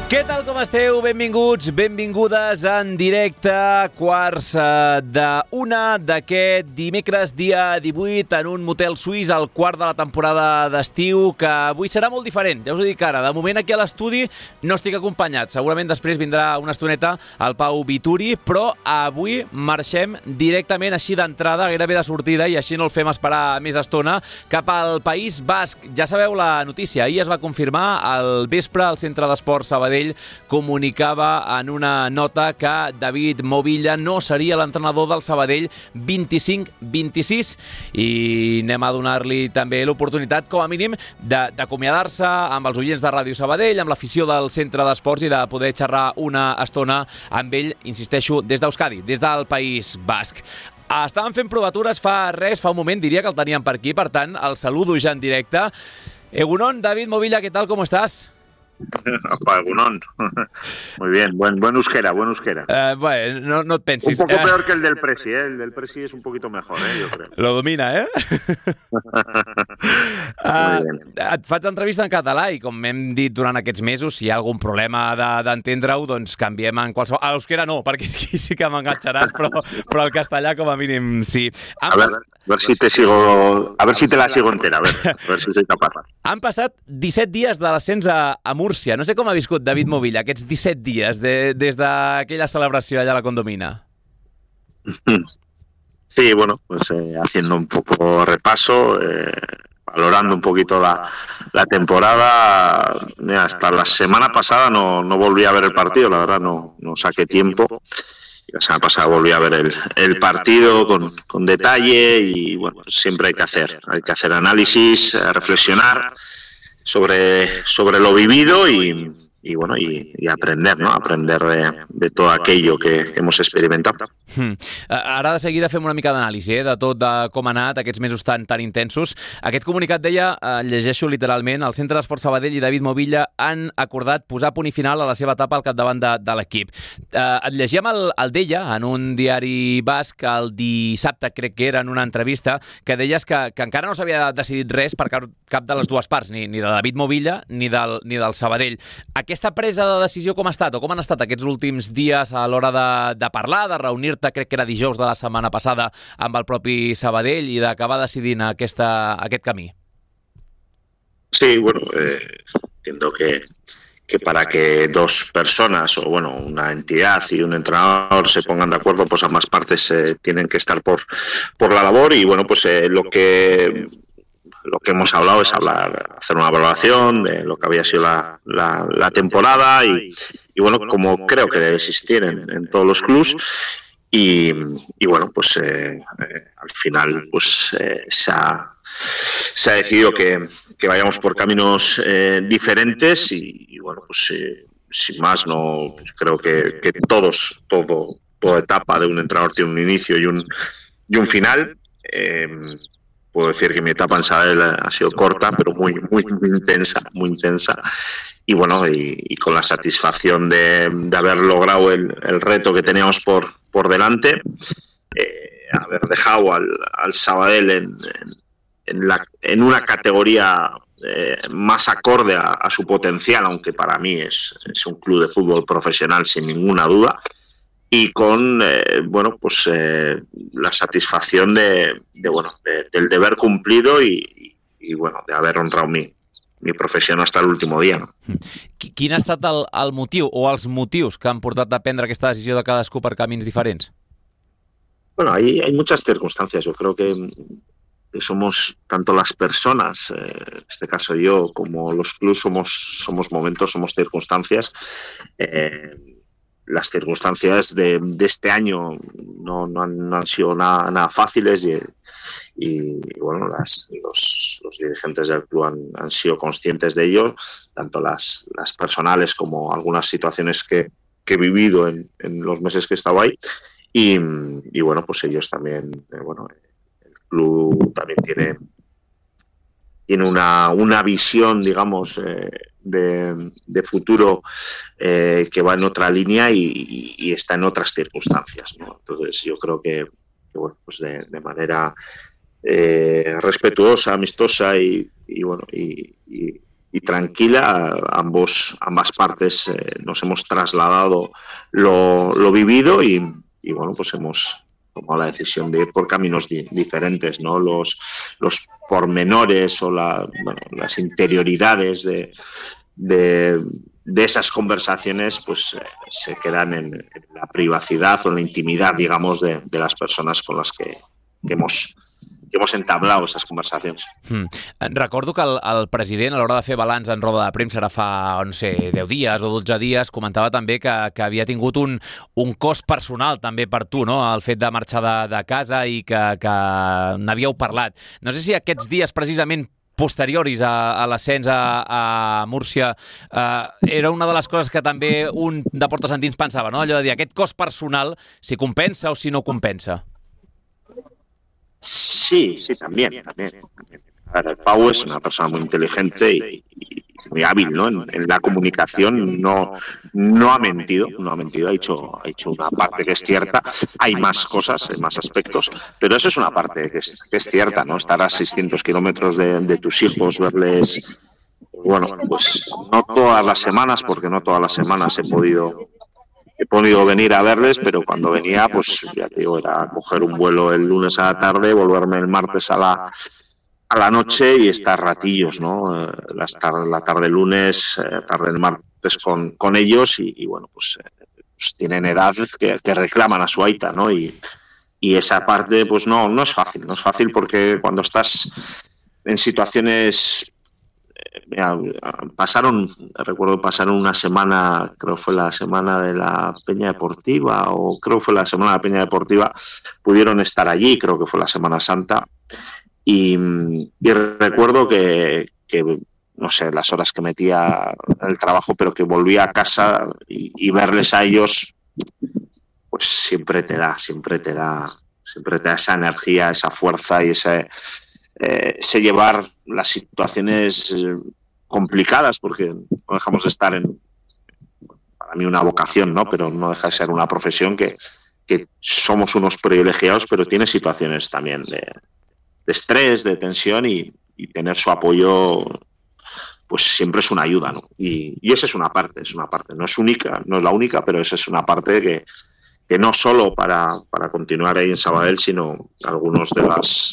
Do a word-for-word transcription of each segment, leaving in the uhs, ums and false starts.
Què tal, com esteu? Benvinguts, benvingudes en directe, quarts d'una d'aquest dimecres, dia divuit, en un motel suís, al quart de la temporada d'estiu, que avui serà molt diferent, ja us ho dic ara. De moment aquí a l'estudi no estic acompanyat, segurament després vindrà una estoneta el Pau Vituri, però avui marxem directament així d'entrada, gairebé de sortida, i així no el fem esperar més estona, cap al País Basc. Ja sabeu la notícia, ahir es va confirmar al vespre al Centre d'Esports Sabadell comunicava en una nota que David Movilla no seria l'entrenador del Sabadell vint-i-cinc vint-i-sis, i anem a donar-li també l'oportunitat, com a mínim, d'acomiadar-se amb els oients de Ràdio Sabadell, amb l'afició del Centre d'Esports, i de poder xerrar una estona amb ell, insisteixo, des d'Euskadi, des del País Basc. Estàvem fent provatures fa res, fa un moment, diria que el teníem per aquí, per tant, el saludo ja en directe. Egunon, David Movilla, ¿qué tal? ¿Cómo estás? Opa, Egunon. Muy bien, buen, buen euskera, buen euskera. Uh, bueno, no, no et pensis. Un poco peor que el del Presi, ¿eh? El del Presi es un poquito mejor, ¿eh? Yo creo. Lo domina, ¿eh? uh, et faig entrevista en català i, com hem dit durant aquests mesos, si hi ha algun problema d'entendre-ho, de, doncs canviem en qualsevol... A l'euskera no, perquè aquí sí que m'enganxaràs, però, però el castellà com a mínim sí. A ver, a ver si te sigo... A ver si te la sigo entera, a ver, a ver si soy capaz. Han passat disset dies de l'ascens a, a Múrcia. No sé com ha viscut David Movilla aquests disset dies de, des d'aquella celebració allà a la Condomina. Sí, bueno, pues eh, haciendo un poco repaso, eh, valorando un poquito la, la temporada. Mira, hasta la semana pasada no, no volví a ver el partido, la verdad no, no saqué tiempo. La semana pasada volví a ver el, el partido con, con detalle y bueno, siempre hay que hacer, hay que hacer análisis, reflexionar sobre, sobre lo vivido y, y bueno, y, y aprender, ¿no? Aprender de, de todo aquello que, que hemos experimentado. Hmm. Ara de seguida fem una mica d'anàlisi eh, de tot, de com ha anat aquests mesos tan tan intensos. Aquest comunicat deia, eh, llegeixo literalment, el Centre d'Esports Sabadell i David Movilla han acordat posar punt i final a la seva etapa al capdavant de, de l'equip. Eh, et llegíem el, el deia en un diari basc el dissabte, crec que era, en una entrevista, que deies que, que encara no s'havia decidit res per cap de les dues parts, ni, ni de David Movilla ni del, ni del Sabadell. Aquesta presa de decisió com ha estat, o com han estat aquests últims dies a l'hora de, de parlar, de reunir-te, crec que era dijous de la setmana passada, amb el propi Sabadell, i d'acabar decidint aquesta, aquest camí? Sí, bueno, eh, entiendo que, que para que dos personas, o bueno, una entidad y un entrenador se pongan de acuerdo, pues ambas partes eh, tienen que estar por, por la labor, y bueno, pues eh, lo que... Lo que hemos hablado es hablar, hacer una valoración de lo que había sido la, la, la temporada y, y bueno, como creo que debe existir en, en todos los clubs. Y, y bueno, pues eh, eh, al final pues eh, se, ha, se ha decidido que, que vayamos por caminos eh, diferentes y, y bueno, pues eh, sin más, no creo que, que todos, todo, toda etapa de un entrenador tiene un inicio y un, y un final. Eh, Puedo decir que mi etapa en Sabadell ha sido corta, pero muy, muy, muy intensa, muy intensa. Y bueno, y, y con la satisfacción de, de haber logrado el, el reto que teníamos por, por delante, eh, haber dejado al, al Sabadell en, en, en, la, en una categoría eh, más acorde a, a su potencial, aunque para mí es, es un club de fútbol profesional sin ninguna duda. Y con eh, bueno pues eh, la satisfacción de, de bueno de, del deber cumplido y, y, y bueno de haber honrado mi, mi professió hasta l'últim dia. No? Quin ha estat el, el motiu o els motius que han portat a prendre aquesta decisió de cadascú per camins diferents? Bueno, hay, hay muchas circunstancias. Yo creo que, que somos tanto las personas, eh, en este caso yo, como los clubs somos somos momentos, somos circunstancias. Eh, Las circunstancias de, de este año no, no, han, no han sido nada, nada fáciles y, y, y bueno, las, los, los dirigentes del club han, han sido conscientes de ello, tanto las, las personales como algunas situaciones que, que he vivido en, en los meses que he estado ahí. Y, y bueno, pues ellos también, eh, bueno, el club también tiene, tiene una, una visión, digamos, eh, De, de futuro eh, que va en otra línea y, y está en otras circunstancias, ¿no? Entonces yo creo que, que bueno, pues de, de manera eh, respetuosa, amistosa y, y bueno y, y, y tranquila. Ambos, ambas partes eh, nos hemos trasladado lo, lo vivido y, y bueno, pues hemos tomado la decisión de ir por caminos di- diferentes, ¿no? Los, los pormenores o la, bueno, las interioridades de, de, de esas conversaciones pues eh, se quedan en, en la privacidad o en la intimidad, digamos, de, de las personas con las que, que hemos que hemos entablado esas conversacions. Hmm. Recordo que el, el president, a l'hora de fer balanç en roda de premsa, ara fa, no sé, deu dies o dotze dies, comentava també que, que havia tingut un, un cost personal també per tu, no?, el fet de marxar de, de casa i que, que n'havíeu parlat. No sé si aquests dies precisament posteriors a, a l'ascens a, a Múrcia eh, era una de les coses que també un de portes endins pensava, no?, allò de dir aquest cost personal, si compensa o si no compensa. Sí, sí, también, también. A ver, Pau es una persona muy inteligente y, y muy hábil, ¿no? En, en la comunicación no, no ha mentido, no ha mentido, ha hecho, ha hecho una parte que es cierta. Hay más cosas, hay más aspectos, pero eso es una parte que es, que es cierta, ¿no? Estar a seiscientos kilómetros de, de tus hijos, verles, bueno, pues no todas las semanas, porque no todas las semanas he podido... He podido venir a verles, pero cuando venía, pues ya te digo, era coger un vuelo el lunes a la tarde, volverme el martes a la, a la noche y estar ratillos, ¿no? Eh, la, tarde, la tarde lunes, eh, tarde el martes con, con ellos y, y bueno, pues, eh, pues tienen edad que, que reclaman a su aita, ¿no? Y, y esa parte, pues no, no es fácil, no es fácil porque cuando estás en situaciones... Mira, pasaron, recuerdo, pasaron una semana, creo que fue la semana de la Peña Deportiva, o creo que fue la semana de la Peña Deportiva, pudieron estar allí, creo que fue la Semana Santa, y, y recuerdo que, que, no sé, las horas que metía en el trabajo, pero que volvía a casa y, y verles a ellos, pues siempre te da, siempre te da, siempre te da esa energía, esa fuerza y ese... Eh, sé llevar las situaciones eh, complicadas, porque no dejamos de estar en, para mí, una vocación, ¿no? Pero no deja de ser una profesión que, que somos unos privilegiados, pero tiene situaciones también de, de estrés, de tensión y, y tener su apoyo pues siempre es una ayuda, ¿no? Y, y esa es una parte, es una parte, no es única, no es la única, pero esa es una parte que que no solo para, para continuar ahí en Sabadell, sino algunos de los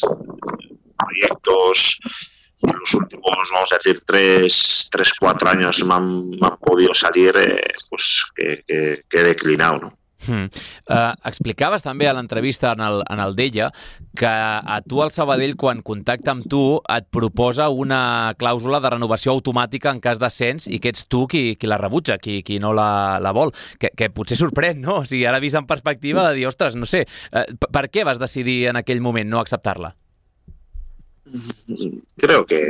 proyectos en los últimos, vamos a decir, tres, tres cuatro años me han, me han podido salir, eh, pues que, que, que he declinado, ¿no? Hmm. Uh, explicaves també a l'entrevista en el, en el Deia que a tu el Sabadell, quan contacta amb tu, et proposa una clàusula de renovació automàtica en cas d'ascens i que ets tu qui, qui la rebutja, qui, qui no la, la vol, que, que potser sorprèn, no? O sigui, ara vist en perspectiva de dir, ostres, no sé, uh, per què vas decidir en aquell moment no acceptar-la? Creo que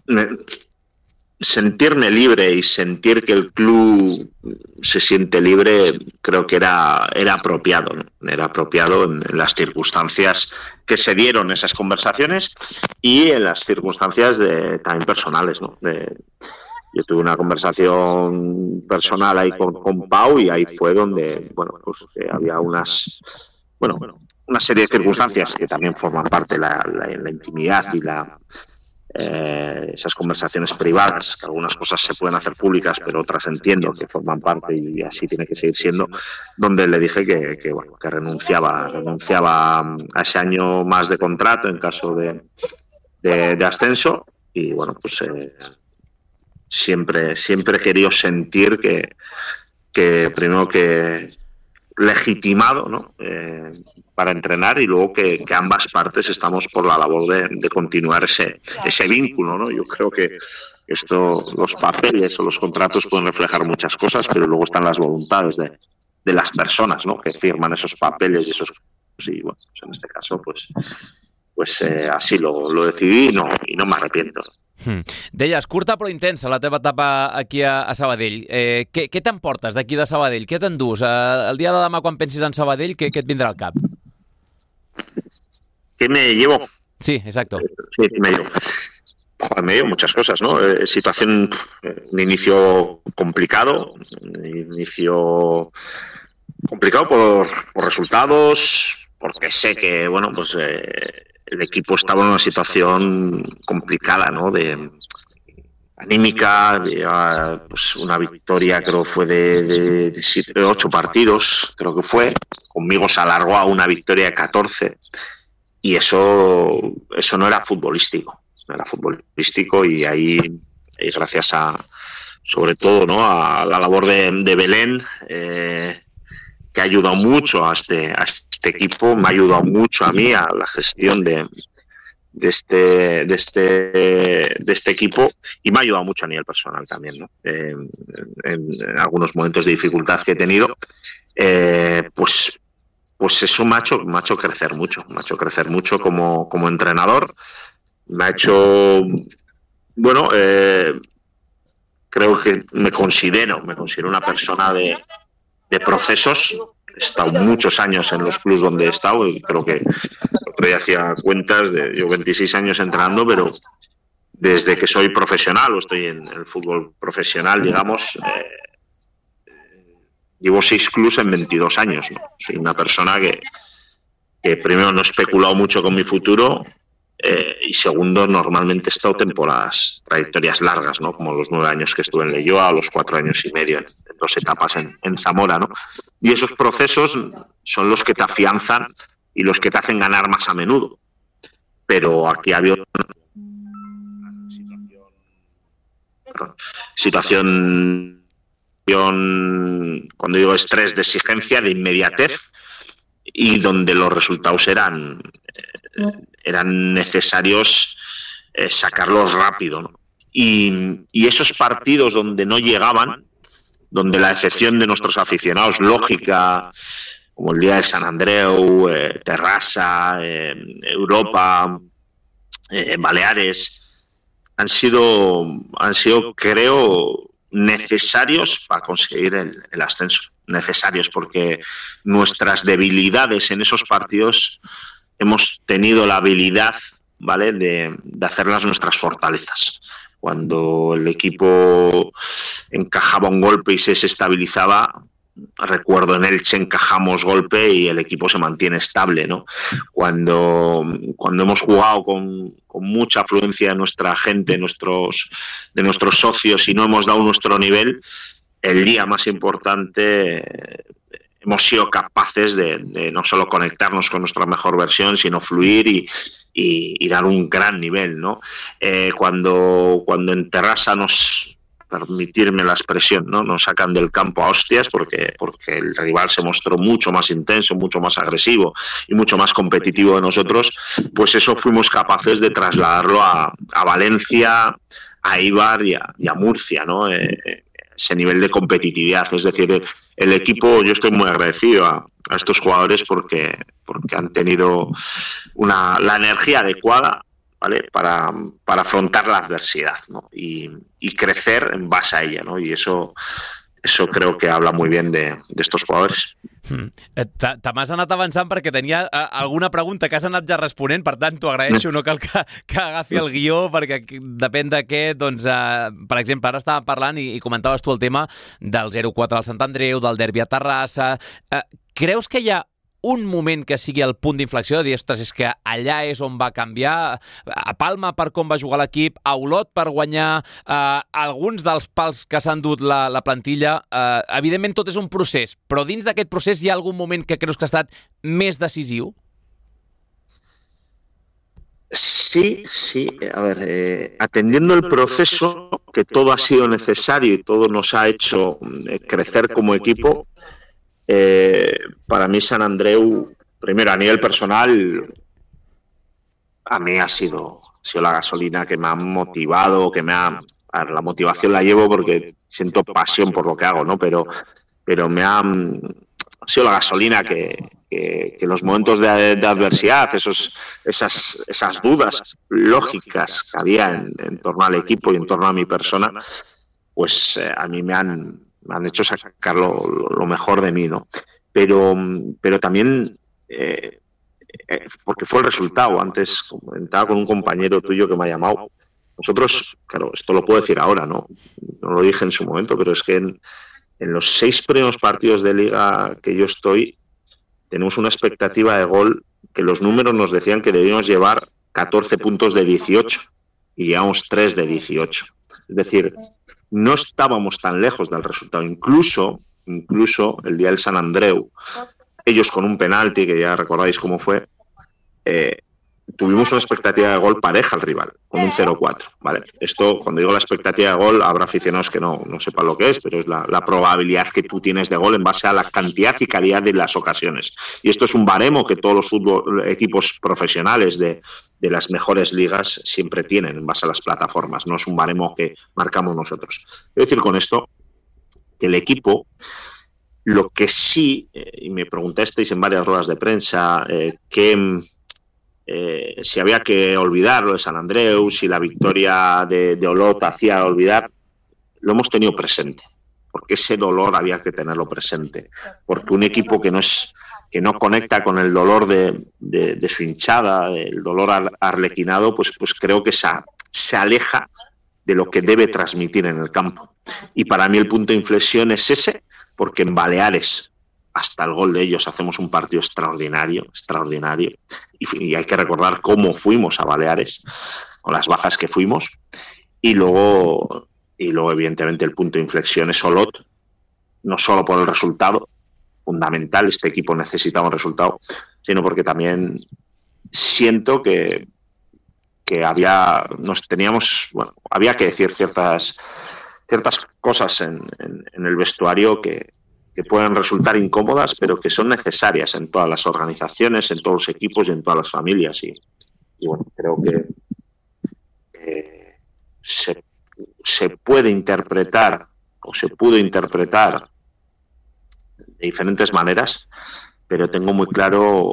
sentirme libre y sentir que el club se siente libre, creo que era, era apropiado, ¿no? Era apropiado en, en las circunstancias que se dieron esas conversaciones y en las circunstancias de, también personales, ¿no? De, yo tuve una conversación personal ahí con, con Pau y ahí fue donde, bueno, pues eh, había unas, bueno, una serie de circunstancias que también forman parte de la, la, la intimidad y la Eh, esas conversaciones privadas, que algunas cosas se pueden hacer públicas, pero otras entiendo que forman parte y así tiene que seguir siendo, donde le dije que, que, bueno, que renunciaba, renunciaba a ese año más de contrato en caso de, de, de ascenso y bueno, pues eh, siempre, siempre he querido sentir que, que primero que legitimado, ¿no? Eh, para entrenar y luego que, que ambas partes estamos por la labor de, de continuar ese, ese vínculo, ¿no? Yo creo que esto, los papeles o los contratos pueden reflejar muchas cosas, pero luego están las voluntades de, de las personas, ¿no? Que firman esos papeles y esos... Y bueno, pues en este caso, pues, pues eh, así lo, lo decidí y no, y no me arrepiento. Hmm. Deies, curta però intensa la teva etapa aquí a, a Sabadell. Eh, què què t'emportes d'aquí de Sabadell? Què t'endús? Eh, el dia de demà, quan pensis en Sabadell, què, què et vindrà al cap? ¿Qué me llevo? Sí, exacto. Sí, me llevo. Joder, me llevo muchas cosas, ¿no? Eh, situación, eh, un inicio complicado, un inicio complicado por, por resultados, porque sé que, bueno, pues... Eh, el equipo estaba en una situación complicada, ¿no? De anímica, de, pues una victoria creo fue de, de, de, siete, de ocho partidos, creo que fue, conmigo se alargó a una victoria de catorce, y eso, eso no era futbolístico, no era futbolístico, y ahí, y gracias a, sobre todo, ¿no?, a la labor de, de Belén, eh, que ha ayudado mucho a este, a este equipo, me ha ayudado mucho a mí a la gestión de, de, este, de, este, de este equipo, y me ha ayudado mucho a nivel personal también, ¿no? Eh, en, en algunos momentos de dificultad que he tenido, eh, pues, pues eso me ha, hecho, me ha hecho crecer mucho, me ha hecho crecer mucho como, como entrenador, me ha hecho, bueno, eh, creo que me considero, me considero una persona de, de procesos. He estado muchos años en los clubes donde he estado, y creo que otro día hacía cuentas de yo veintiséis años entrenando, pero desde que soy profesional o estoy en el fútbol profesional, digamos, eh, llevo seis clubes en veintidós años, ¿no? Soy una persona que, que primero no he especulado mucho con mi futuro, eh, y segundo, normalmente he estado temporadas, trayectorias largas, ¿no? Como los nueve años que estuve en Leioa o los cuatro años y medio en, en dos etapas en, en Zamora, ¿no? Y esos procesos son los que te afianzan y los que te hacen ganar más a menudo. Pero aquí había una situación, perdón, situación, cuando digo estrés, de exigencia, de inmediatez, y donde los resultados eran, eran necesarios eh, sacarlos rápido, ¿no? Y, y esos partidos donde no llegaban, donde la excepción de nuestros aficionados, lógica, como el día de San Andreu, eh, Terrassa, eh, Europa, eh, Baleares, han sido, han sido, creo, necesarios para conseguir el, el ascenso. Necesarios, porque nuestras debilidades en esos partidos hemos tenido la habilidad, ¿vale?, de, de hacerlas nuestras fortalezas. Cuando el equipo encajaba un golpe y se desestabilizaba, recuerdo en Elche encajamos golpe y el equipo se mantiene estable, ¿no? Cuando, cuando hemos jugado con, con mucha afluencia de nuestra gente, nuestros, de nuestros socios, y no hemos dado nuestro nivel, el día más importante eh, hemos sido capaces de, de no solo conectarnos con nuestra mejor versión, sino fluir y, y, y dar un gran nivel, ¿no? Eh, cuando, cuando en Terrassa nos, permitirme la expresión, ¿no?, nos sacan del campo a hostias porque, porque el rival se mostró mucho más intenso, mucho más agresivo y mucho más competitivo de nosotros, pues eso fuimos capaces de trasladarlo a, a Valencia, a Eibar y a, y a Murcia, ¿no? Eh, ese nivel de competitividad, es decir, el, el equipo, yo estoy muy agradecido a, a estos jugadores porque, porque han tenido una, la energía adecuada, ¿vale?, para, para afrontar la adversidad, ¿no?, y, y crecer en base a ella, ¿no? Y eso, eso creo que habla muy bien de, de estos jugadores. Mm. Te m'has anat avançant perquè tenia uh, alguna pregunta que has anat ja responent, per tant t'ho agraeixo, no cal que, que agafi el guió, perquè depèn de què, doncs, uh, per exemple, ara estàvem parlant i, i comentaves tu el tema del zero quatre al Sant Andreu, del derbi a Terrassa. Uh, creus que hi ha un moment que sigui el punt d'inflexió, de dir, ostres, és que allà és on va canviar, a Palma per com va jugar l'equip, a Olot per guanyar, eh, alguns dels pals que s'han dut la, la plantilla, eh, evidentment tot és un procés, però dins d'aquest procés hi ha algun moment que creus que ha estat més decisiu? Sí, sí, a ver, eh, atendiendo el proceso, que todo ha sido necesario y todo nos ha hecho eh, crecer como equipo. Eh, para mí San Andreu, primero a nivel personal, a mí ha sido, ha sido la gasolina que me ha motivado, que me ha, a ver, la motivación la llevo porque siento pasión por lo que hago, ¿no? Pero, pero me ha, ha sido la gasolina que, que, que los momentos de, de adversidad, esos, esas, esas dudas lógicas que había en, en torno al equipo y en torno a mi persona, pues eh, a mí me han me han hecho sacar lo, lo mejor de mí, ¿no? Pero, pero también, eh, eh, porque fue el resultado. Antes comentaba con un compañero tuyo que me ha llamado. Nosotros, claro, esto lo puedo decir ahora, ¿no? No lo dije en su momento, pero es que en, en los seis primeros partidos de liga que yo estoy, tenemos una expectativa de gol que los números nos decían que debíamos llevar catorce puntos de dieciocho. y llevamos tres de dieciocho. Es decir, no estábamos tan lejos del resultado. Incluso, incluso el día del Sant Andreu, ellos con un penalti, que ya recordáis cómo fue, eh, tuvimos una expectativa de gol pareja al rival, con un cero cuatro, ¿vale? Esto, cuando digo la expectativa de gol, habrá aficionados que no, no sepan lo que es, pero es la, la probabilidad que tú tienes de gol en base a la cantidad y calidad de las ocasiones. Y esto es un baremo que todos los fútbol, equipos profesionales de, de las mejores ligas siempre tienen en base a las plataformas, no es un baremo que marcamos nosotros. Quiero decir con esto que el equipo, lo que sí, eh, y me preguntasteis en varias ruedas de prensa, eh, que... Eh, si había que olvidarlo de Sant Andreu, si la victoria de, de Olot hacía olvidar, lo hemos tenido presente, porque ese dolor había que tenerlo presente, porque un equipo que no es que no conecta con el dolor de, de, de su hinchada, el dolor arlequinado, pues, pues creo que se, se aleja de lo que debe transmitir en el campo. Y para mí el punto de inflexión es ese, porque en Baleares, hasta el gol de ellos, hacemos un partido extraordinario, extraordinario. Y, y hay que recordar cómo fuimos a Baleares, con las bajas que fuimos. Y luego, y luego evidentemente, el punto de inflexión es Olot, no solo por el resultado, fundamental, este equipo necesitaba un resultado, sino porque también siento que, que había, nos teníamos, bueno, había que decir ciertas, ciertas cosas en, en, en el vestuario que que pueden resultar incómodas, pero que son necesarias en todas las organizaciones, en todos los equipos y en todas las familias. Y, y bueno, creo que eh, se, se puede interpretar o se pudo interpretar de diferentes maneras, pero tengo muy claro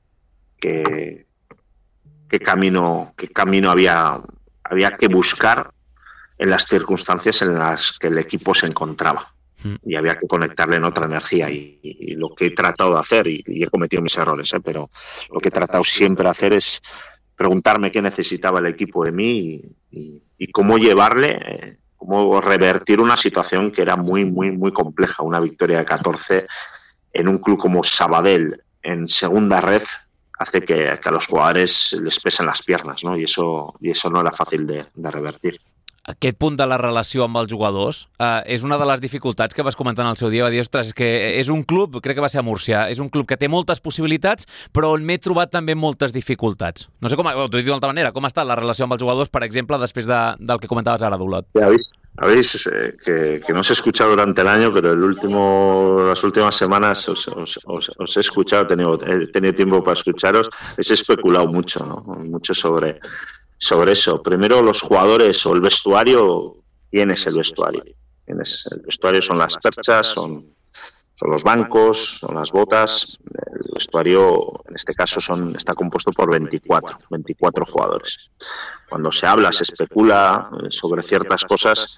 que qué camino, qué camino había, había que buscar en las circunstancias en las que el equipo se encontraba. Y había que conectarle en otra energía y, y, y lo que he tratado de hacer, y, y he cometido mis errores, ¿eh? Pero lo que he tratado siempre de hacer es preguntarme qué necesitaba el equipo de mí y, y, y cómo llevarle, eh, cómo revertir una situación que era muy, muy, muy compleja. Una victoria de catorce en un club como Sabadell, en segunda ref, hace que, que a los jugadores les pesen las piernas, ¿no? Y eso, y eso no era fácil de, de revertir. Aquest punt de la relació amb els jugadors eh, és una de les dificultats que vas comentar en el seu dia. Va dir, ostres, és que és un club, crec que va ser a Múrcia, és un club que té moltes possibilitats, però on m'he trobat també moltes dificultats. No sé com, t'ho he dit d'una altra manera, com ha estat la relació amb els jugadors, per exemple, després de, del que comentaves ara d'Olot? Ja veis, habéis eh, que, que no os he escuchado durante el año, pero el último, las últimas semanas os, os, os, os he escuchado, he tenido, he tenido tiempo para escucharos, he especulado mucho, ¿no? Mucho sobre... sobre eso. Primero, los jugadores o el vestuario. ¿Quién es el vestuario? ¿Quién es? El vestuario son las perchas, son, son los bancos, son las botas. El vestuario, en este caso, son, está compuesto por veinticuatro, veinticuatro jugadores. Cuando se habla, se especula sobre ciertas cosas,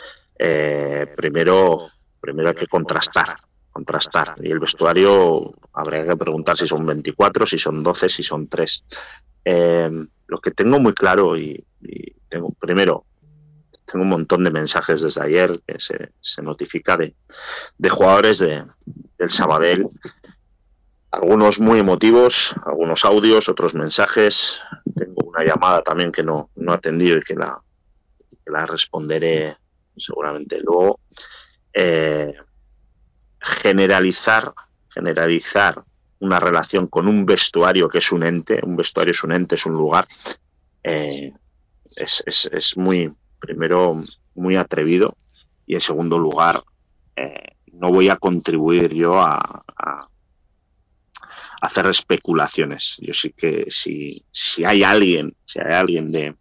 eh, primero, primero hay que contrastar. contrastar. Y el vestuario, habría que preguntar si son veinticuatro, si son doce, si son tres. Eh, lo que tengo muy claro y, y tengo, primero, tengo un montón de mensajes desde ayer que se, se notifica de, de jugadores de, del Sabadell, algunos muy emotivos, algunos audios, otros mensajes. Tengo una llamada también que no, no he atendido y que la, que la responderé seguramente luego. Eh, generalizar, generalizar una relación con un vestuario que es un ente, un vestuario es un ente, es un lugar, eh, es, es, es muy, primero, muy atrevido, y en segundo lugar, eh, no voy a contribuir yo a, a hacer especulaciones. Yo sí que si, si hay alguien, si hay alguien de,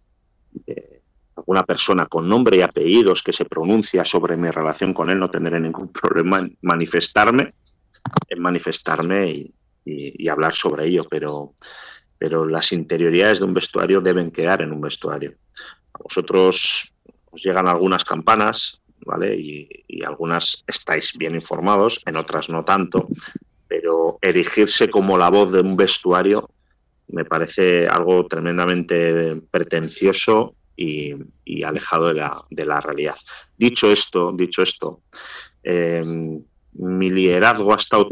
de alguna persona con nombre y apellidos que se pronuncia sobre mi relación con él, no tendré ningún problema en manifestarme, en manifestarme y, y, y hablar sobre ello, pero, pero las interioridades de un vestuario deben quedar en un vestuario. A vosotros os llegan algunas campanas, ¿vale? Y, y algunas estáis bien informados, en otras no tanto, pero erigirse como la voz de un vestuario me parece algo tremendamente pretencioso y, y alejado de la, de la realidad. Dicho esto, dicho esto, eh, mi liderazgo ha estado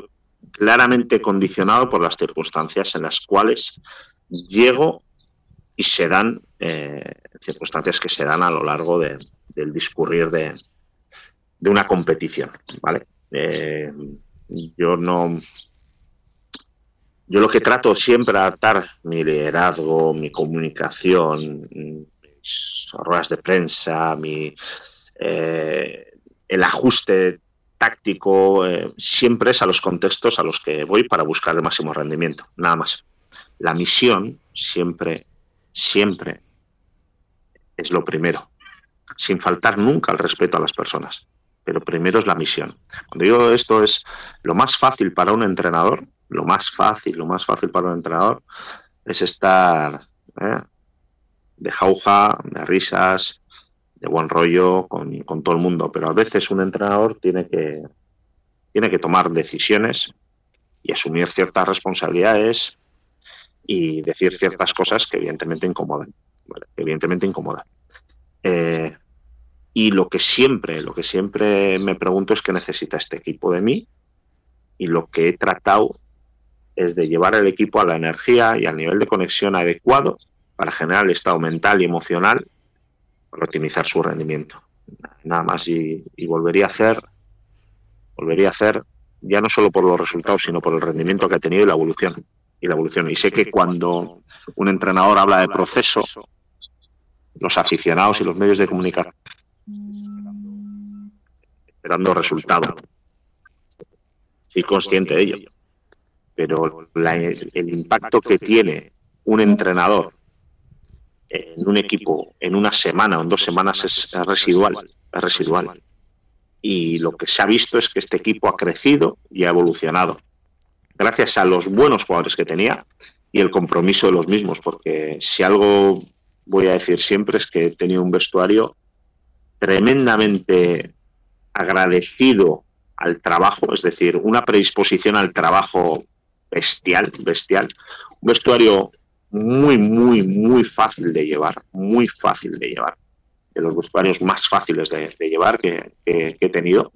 claramente condicionado por las circunstancias en las cuales llego y se dan eh, circunstancias que se dan a lo largo de, del discurrir de, de una competición, ¿vale? Eh, yo no... Yo lo que trato siempre de adaptar mi liderazgo, mi comunicación, mis ruedas de prensa, mi, eh, el ajuste táctico, eh, siempre es a los contextos a los que voy para buscar el máximo rendimiento, nada más. La misión siempre, siempre es lo primero, sin faltar nunca el respeto a las personas, pero primero es la misión. Cuando digo esto, es lo más fácil para un entrenador, lo más fácil, lo más fácil para un entrenador es estar eh, de jauja, de risas, de buen rollo con, con todo el mundo, pero a veces un entrenador tiene que, tiene que tomar decisiones y asumir ciertas responsabilidades y decir ciertas cosas que evidentemente incomodan, ¿vale? Que evidentemente incomodan. Eh, y lo que siempre, lo que siempre me pregunto es qué necesita este equipo de mí, y lo que he tratado es de llevar al equipo a la energía y al nivel de conexión adecuado para generar el estado mental y emocional para optimizar su rendimiento. Nada más, y, y volvería a hacer, volvería a hacer ya no solo por los resultados, sino por el rendimiento que ha tenido y la evolución. Y la evolución. Y sé que cuando un entrenador habla de proceso, los aficionados y los medios de comunicación esperando resultados. Soy consciente de ello. Pero la, el impacto que tiene un entrenador en un equipo en una semana o en dos semanas es, es residual, es residual. Y lo que se ha visto es que este equipo ha crecido y ha evolucionado gracias a los buenos jugadores que tenía y el compromiso de los mismos, porque si algo voy a decir siempre es que he tenido un vestuario tremendamente agradecido al trabajo, es decir, una predisposición al trabajo bestial, bestial. Un vestuario muy, muy, muy fácil de llevar, muy fácil de llevar. De los vestuarios más fáciles de, de llevar que, que, que he tenido.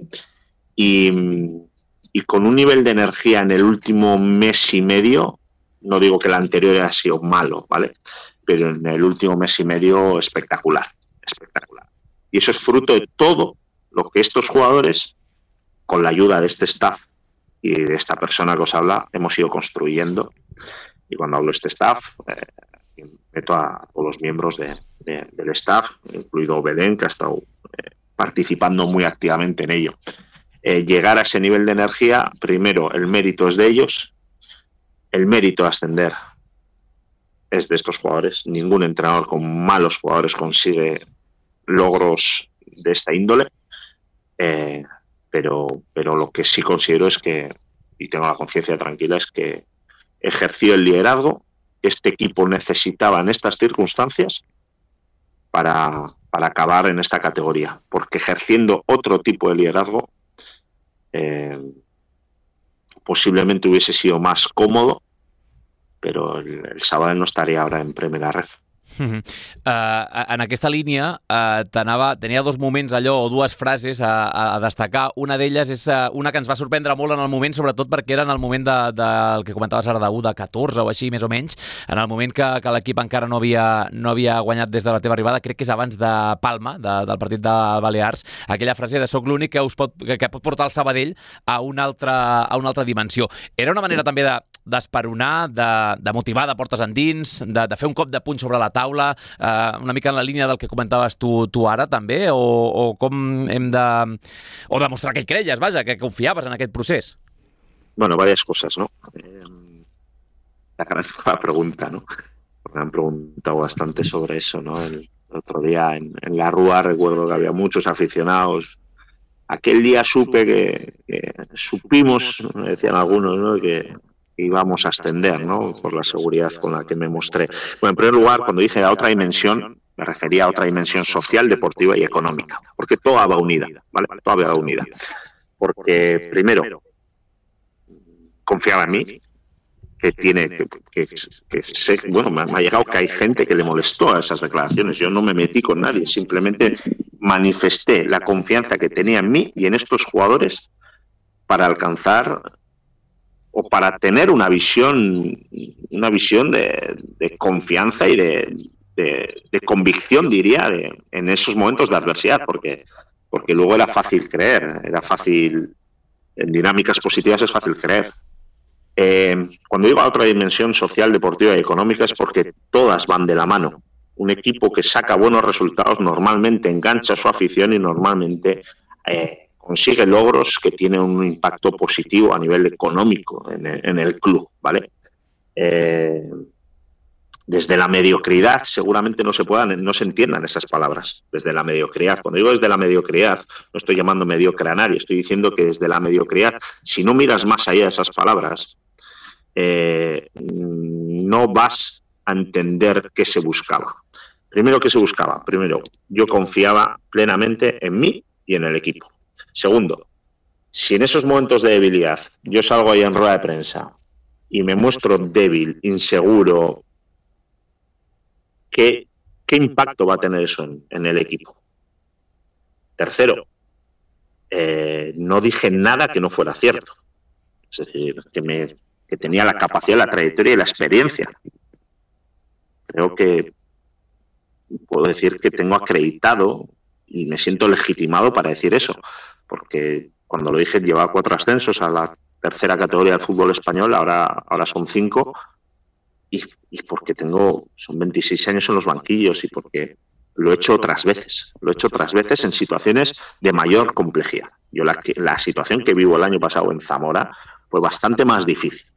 Y, y con un nivel de energía en el último mes y medio, no digo que el anterior haya sido malo, ¿vale? Pero en el último mes y medio espectacular, espectacular. Y eso es fruto de todo lo que estos jugadores, con la ayuda de este staff y de esta persona que os habla, hemos ido construyendo. Y cuando hablo de este staff, eh, meto a todos los miembros de, de, del staff, incluido Belén, que ha estado eh, participando muy activamente en ello. Eh, llegar a ese nivel de energía, primero, el mérito es de ellos, el mérito de ascender es de estos jugadores. Ningún entrenador con malos jugadores consigue logros de esta índole. Eh, pero, pero lo que sí considero es que, y tengo la conciencia tranquila, es que ejerció el liderazgo que este equipo necesitaba en estas circunstancias para, para acabar en esta categoría, porque ejerciendo otro tipo de liderazgo eh, posiblemente hubiese sido más cómodo, pero el, el sábado no estaría ahora en primera red. Uh, en aquesta línia uh, tenia dos moments allò, o dues frases a, a destacar. Una d'elles és uh, una que ens va sorprendre molt en el moment, sobretot perquè era en el moment del de, de, que comentaves ara, de catorze o així, més o menys, en el moment que, que l'equip encara no havia, no havia guanyat des de la teva arribada. Crec que és abans de Palma, de, del partit de Balears, aquella frase de soc l'únic que us pot, que, que pot portar el Sabadell a una altra, a una altra dimensió. Era una manera també de d'esperonar, de, de motivar de portes endins, de, de fer un cop de puny sobre la taula, eh, una mica en la línia del que comentaves tu, tu ara també, o, o com hem de... o demostrar que hi creies, vaja, que confiaves en aquest procés? Bueno, varias cosas, ¿no? Eh, te agradezco la pregunta, ¿no? Me han preguntado bastante sobre eso, ¿no? El, el otro día en, en la Rúa recuerdo que había muchos aficionados. Aquel día supe que, que supimos, me decían algunos, ¿no? Que íbamos a ascender, ¿no? Por la seguridad con la que me mostré. Bueno, en primer lugar, cuando dije a otra dimensión, me refería a otra dimensión social, deportiva y económica, porque toda va unida, ¿vale? Toda va unida. Porque, primero, confiaba en mí, que tiene, que, que, que sé, bueno, me ha llegado que hay gente que le molestó a esas declaraciones. Yo no me metí con nadie, simplemente manifesté la confianza que tenía en mí y en estos jugadores para alcanzar o para tener una visión, una visión de, de confianza y de, de, de convicción, diría, de, en esos momentos de adversidad, porque, porque luego era fácil creer, era fácil, en dinámicas positivas es fácil creer. Eh, cuando digo a otra dimensión social, deportiva y económica es porque todas van de la mano. Un equipo que saca buenos resultados normalmente engancha a su afición y normalmente eh, consigue logros que tienen un impacto positivo a nivel económico en el, en el club, ¿vale? Eh, desde la mediocridad seguramente no se puedan, no se entiendan esas palabras, desde la mediocridad. Cuando digo desde la mediocridad, no estoy llamando mediocre a nadie, estoy diciendo que desde la mediocridad, si no miras más allá de esas palabras, eh, no vas a entender qué se buscaba. Primero, ¿qué se buscaba? Primero, yo confiaba plenamente en mí y en el equipo. Segundo, si en esos momentos de debilidad yo salgo ahí en rueda de prensa y me muestro débil, inseguro, ¿qué, qué impacto va a tener eso en, en el equipo? Tercero, eh, no dije nada que no fuera cierto. Es decir, que, me, que tenía la capacidad, la trayectoria y la experiencia. Creo que puedo decir que tengo acreditado y me siento legitimado para decir eso, porque cuando lo dije llevaba cuatro ascensos a la tercera categoría del fútbol español, ahora, ahora son cinco, y, y porque tengo, son veintiséis años en los banquillos y porque lo he hecho otras veces, lo he hecho otras veces en situaciones de mayor complejidad. Yo la, la situación que vivo el año pasado en Zamora fue bastante más difícil.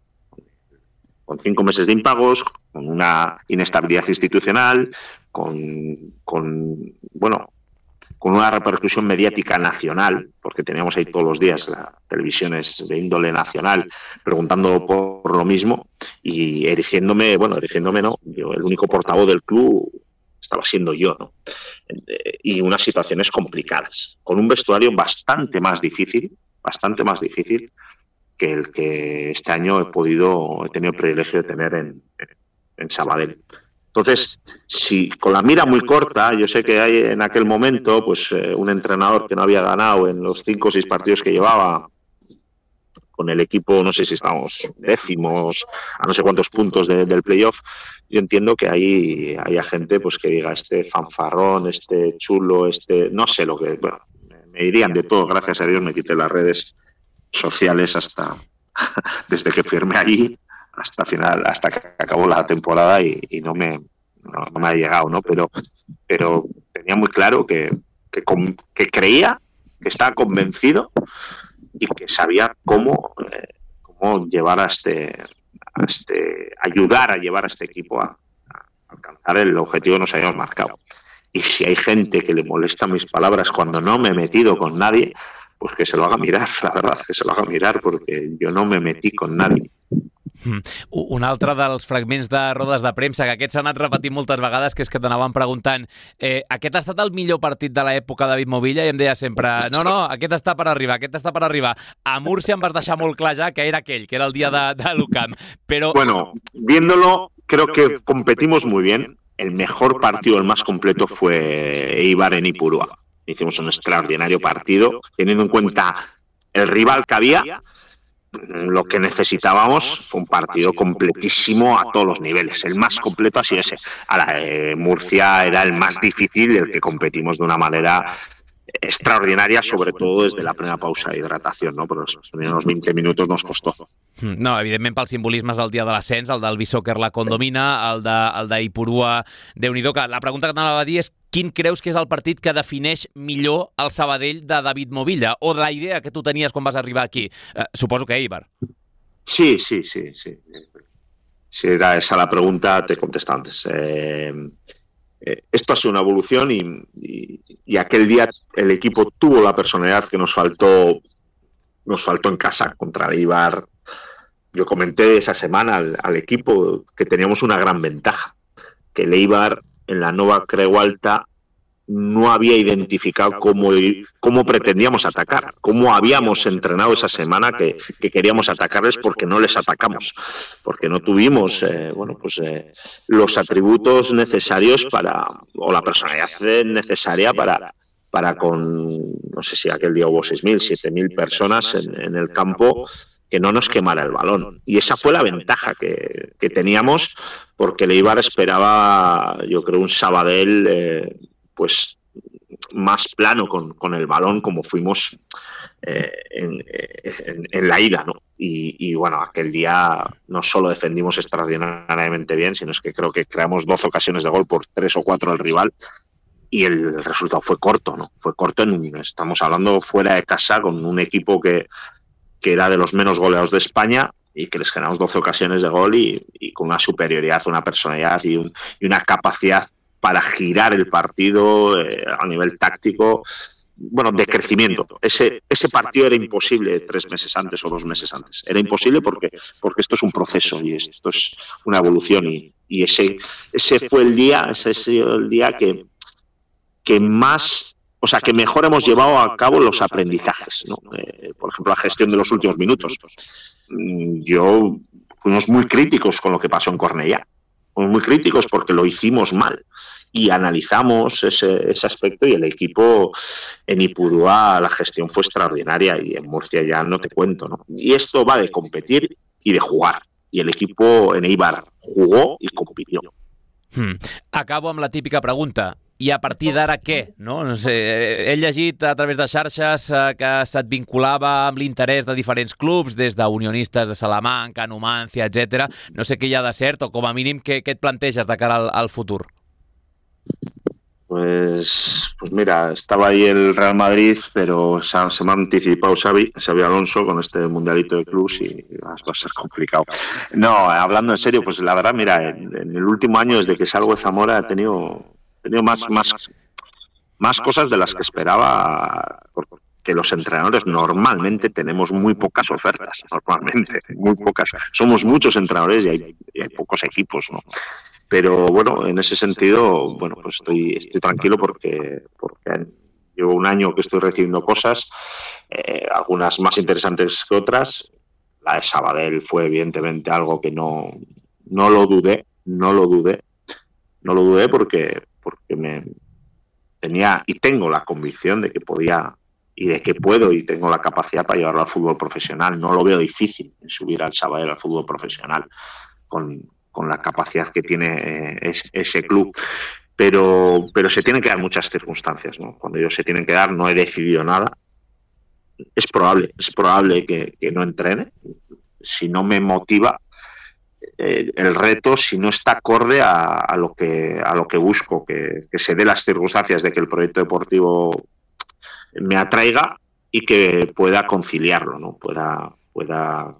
Con cinco meses de impagos, con una inestabilidad institucional, con, con, bueno, con una repercusión mediática nacional, porque teníamos ahí todos los días las televisiones de índole nacional preguntando por lo mismo y erigiéndome, bueno, erigiéndome no, yo el único portavoz del club estaba siendo yo, ¿no? Y unas situaciones complicadas, con un vestuario bastante más difícil, bastante más difícil, que el que este año he podido, he tenido el privilegio de tener en, en Sabadell. Entonces, si con la mira muy corta, yo sé que hay en aquel momento pues eh, un entrenador que no había ganado en los cinco o seis partidos que llevaba con el equipo, no sé si estamos décimos, a no sé cuántos puntos de, del playoff, yo entiendo que ahí haya gente pues que diga este fanfarrón, este chulo, este no sé lo que, bueno, me dirían de todo, gracias a Dios me quité las redes sociales hasta desde que firmé allí hasta final, hasta que acabó la temporada y, y no me no, no me ha llegado, ¿no? Pero pero tenía muy claro que, que, que creía, que estaba convencido y que sabía cómo, eh, cómo llevar a este, a este ayudar a llevar a este equipo a, a alcanzar el objetivo que nos habíamos marcado. Y si hay gente que le molesta mis palabras cuando no me he metido con nadie, pues que se lo haga mirar, la verdad, que se lo haga mirar, porque yo no me metí con nadie. Un altre dels fragments de rodes de premsa, que aquests s'han anat repetint moltes vegades, que és que t'anaven preguntant eh, aquest ha estat el millor partit de l'època de David Movilla, i em deia sempre no, no, aquest està per arribar, aquest està per arribar. A Múrcia em vas deixar molt clar ja que era aquell, que era el dia de, de l'U C A M. Pero... Bueno, viéndolo, creo que competimos muy bien. El mejor partido, el más completo, fue Eibar en Ipurúa. Hicimos un extraordinario partido, teniendo en cuenta el rival que había. Lo que necesitábamos fue un partido completísimo a todos los niveles. El más completo ha sido ese. Ahora, eh, Murcia era el más difícil, el que competimos de una manera extraordinaria, sobre todo desde la primera pausa de hidratación, ¿no? Pero los primeros veinte minutos nos costó. No, evidentment pel simbolisme és el dia de l'ascens, el del Bisóquer la Condomina, el de el d'Ipurúa, Déu-n'hi-do. La pregunta que t'anava a dir és quin creus que és el partit que defineix millor el Sabadell de David Movilla, o de la idea que tu tenies quan vas arribar aquí? Eh, suposo que Eibar. Sí, sí, sí, sí. Si era esa la pregunta, te contesto antes. Eh, eh, esto ha sido una evolución y, y, y aquel día el equipo tuvo la personalidad que nos faltó, nos faltó en casa contra Eibar. Yo comenté esa semana al, al equipo que teníamos una gran ventaja, que el Eibar en la Nova Creu Alta no había identificado cómo, cómo pretendíamos atacar, cómo habíamos entrenado esa semana que, que queríamos atacarles, porque no les atacamos, porque no tuvimos eh, bueno, pues, eh, los atributos necesarios para, o la personalidad necesaria para, para con, no sé si aquel día hubo seis mil, siete mil personas en, en el campo, que no nos quemara el balón. Y esa fue la ventaja que, que teníamos, porque el Eibar esperaba, yo creo, un Sabadell eh, pues más plano con, con el balón, como fuimos eh, en, en, en la ida, ¿no? Y, y bueno, aquel día no solo defendimos extraordinariamente bien, sino es que creo que creamos doce ocasiones de gol por tres o cuatro al rival, y el resultado fue corto, ¿no? Fue corto en, estamos hablando fuera de casa, con un equipo que, que era de los menos goleados de España, y que les generamos doce ocasiones de gol y, y con una superioridad, una personalidad y, un, y una capacidad para girar el partido eh, a nivel táctico, bueno, de crecimiento. Ese, ese partido era imposible tres meses antes o dos meses antes. Era imposible porque, porque esto es un proceso y esto es una evolución, y, y ese, ese fue el día, ese ha sido el día que, que más, o sea, que mejor hemos llevado a cabo los aprendizajes, ¿no? Eh, por ejemplo, la gestión de los últimos minutos. Yo fuimos muy críticos con lo que pasó en Cornellá. Fuimos muy críticos porque lo hicimos mal. Y analizamos ese, ese aspecto, y el equipo en Ipurúa, la gestión fue extraordinaria, y en Murcia ya no te cuento, ¿no? Y esto va de competir y de jugar. Y el equipo en Eibar jugó i compitió. Hmm. Acabo amb la típica pregunta. I a partir d'ara què? No? No sé, he llegit a través de xarxes que se't vinculava amb l'interès de diferents clubs, des d'Unionistes de Salamanca, Numancia, etcètera. No sé què hi ha de cert, o com a mínim què, què et planteges de cara al, al futur? Pues, pues mira, estaba ahí el Real Madrid, pero se, se me ha anticipado Xavi, Xavi Alonso con este mundialito de clubs, y va a ser complicado. No, hablando en serio, pues la verdad, mira, en, en el último año, desde que salgo de Zamora, he tenido, he tenido más, más, más cosas de las que esperaba, porque los entrenadores normalmente tenemos muy pocas ofertas, normalmente, muy pocas. Somos muchos entrenadores y hay, y hay pocos equipos, ¿no? Pero bueno, en ese sentido, bueno, pues estoy, estoy tranquilo porque, porque llevo un año que estoy recibiendo cosas, eh, algunas más interesantes que otras. La de Sabadell fue evidentemente algo que no, no lo dudé, no lo dudé, no lo dudé porque, porque me tenía y tengo la convicción de que podía y de que puedo y tengo la capacidad para llevarlo al fútbol profesional. No lo veo difícil en subir al Sabadell al fútbol profesional con con la capacidad que tiene eh, ese club, pero, pero se tienen que dar muchas circunstancias, ¿no? Cuando ellos se tienen que dar, no he decidido nada. Es probable, es probable que, que no entrene, si no me motiva eh, el reto, si no está acorde a, a, lo, que, a lo que busco, que, que se dé las circunstancias de que el proyecto deportivo me atraiga y que pueda conciliarlo, ¿no? Pueda... pueda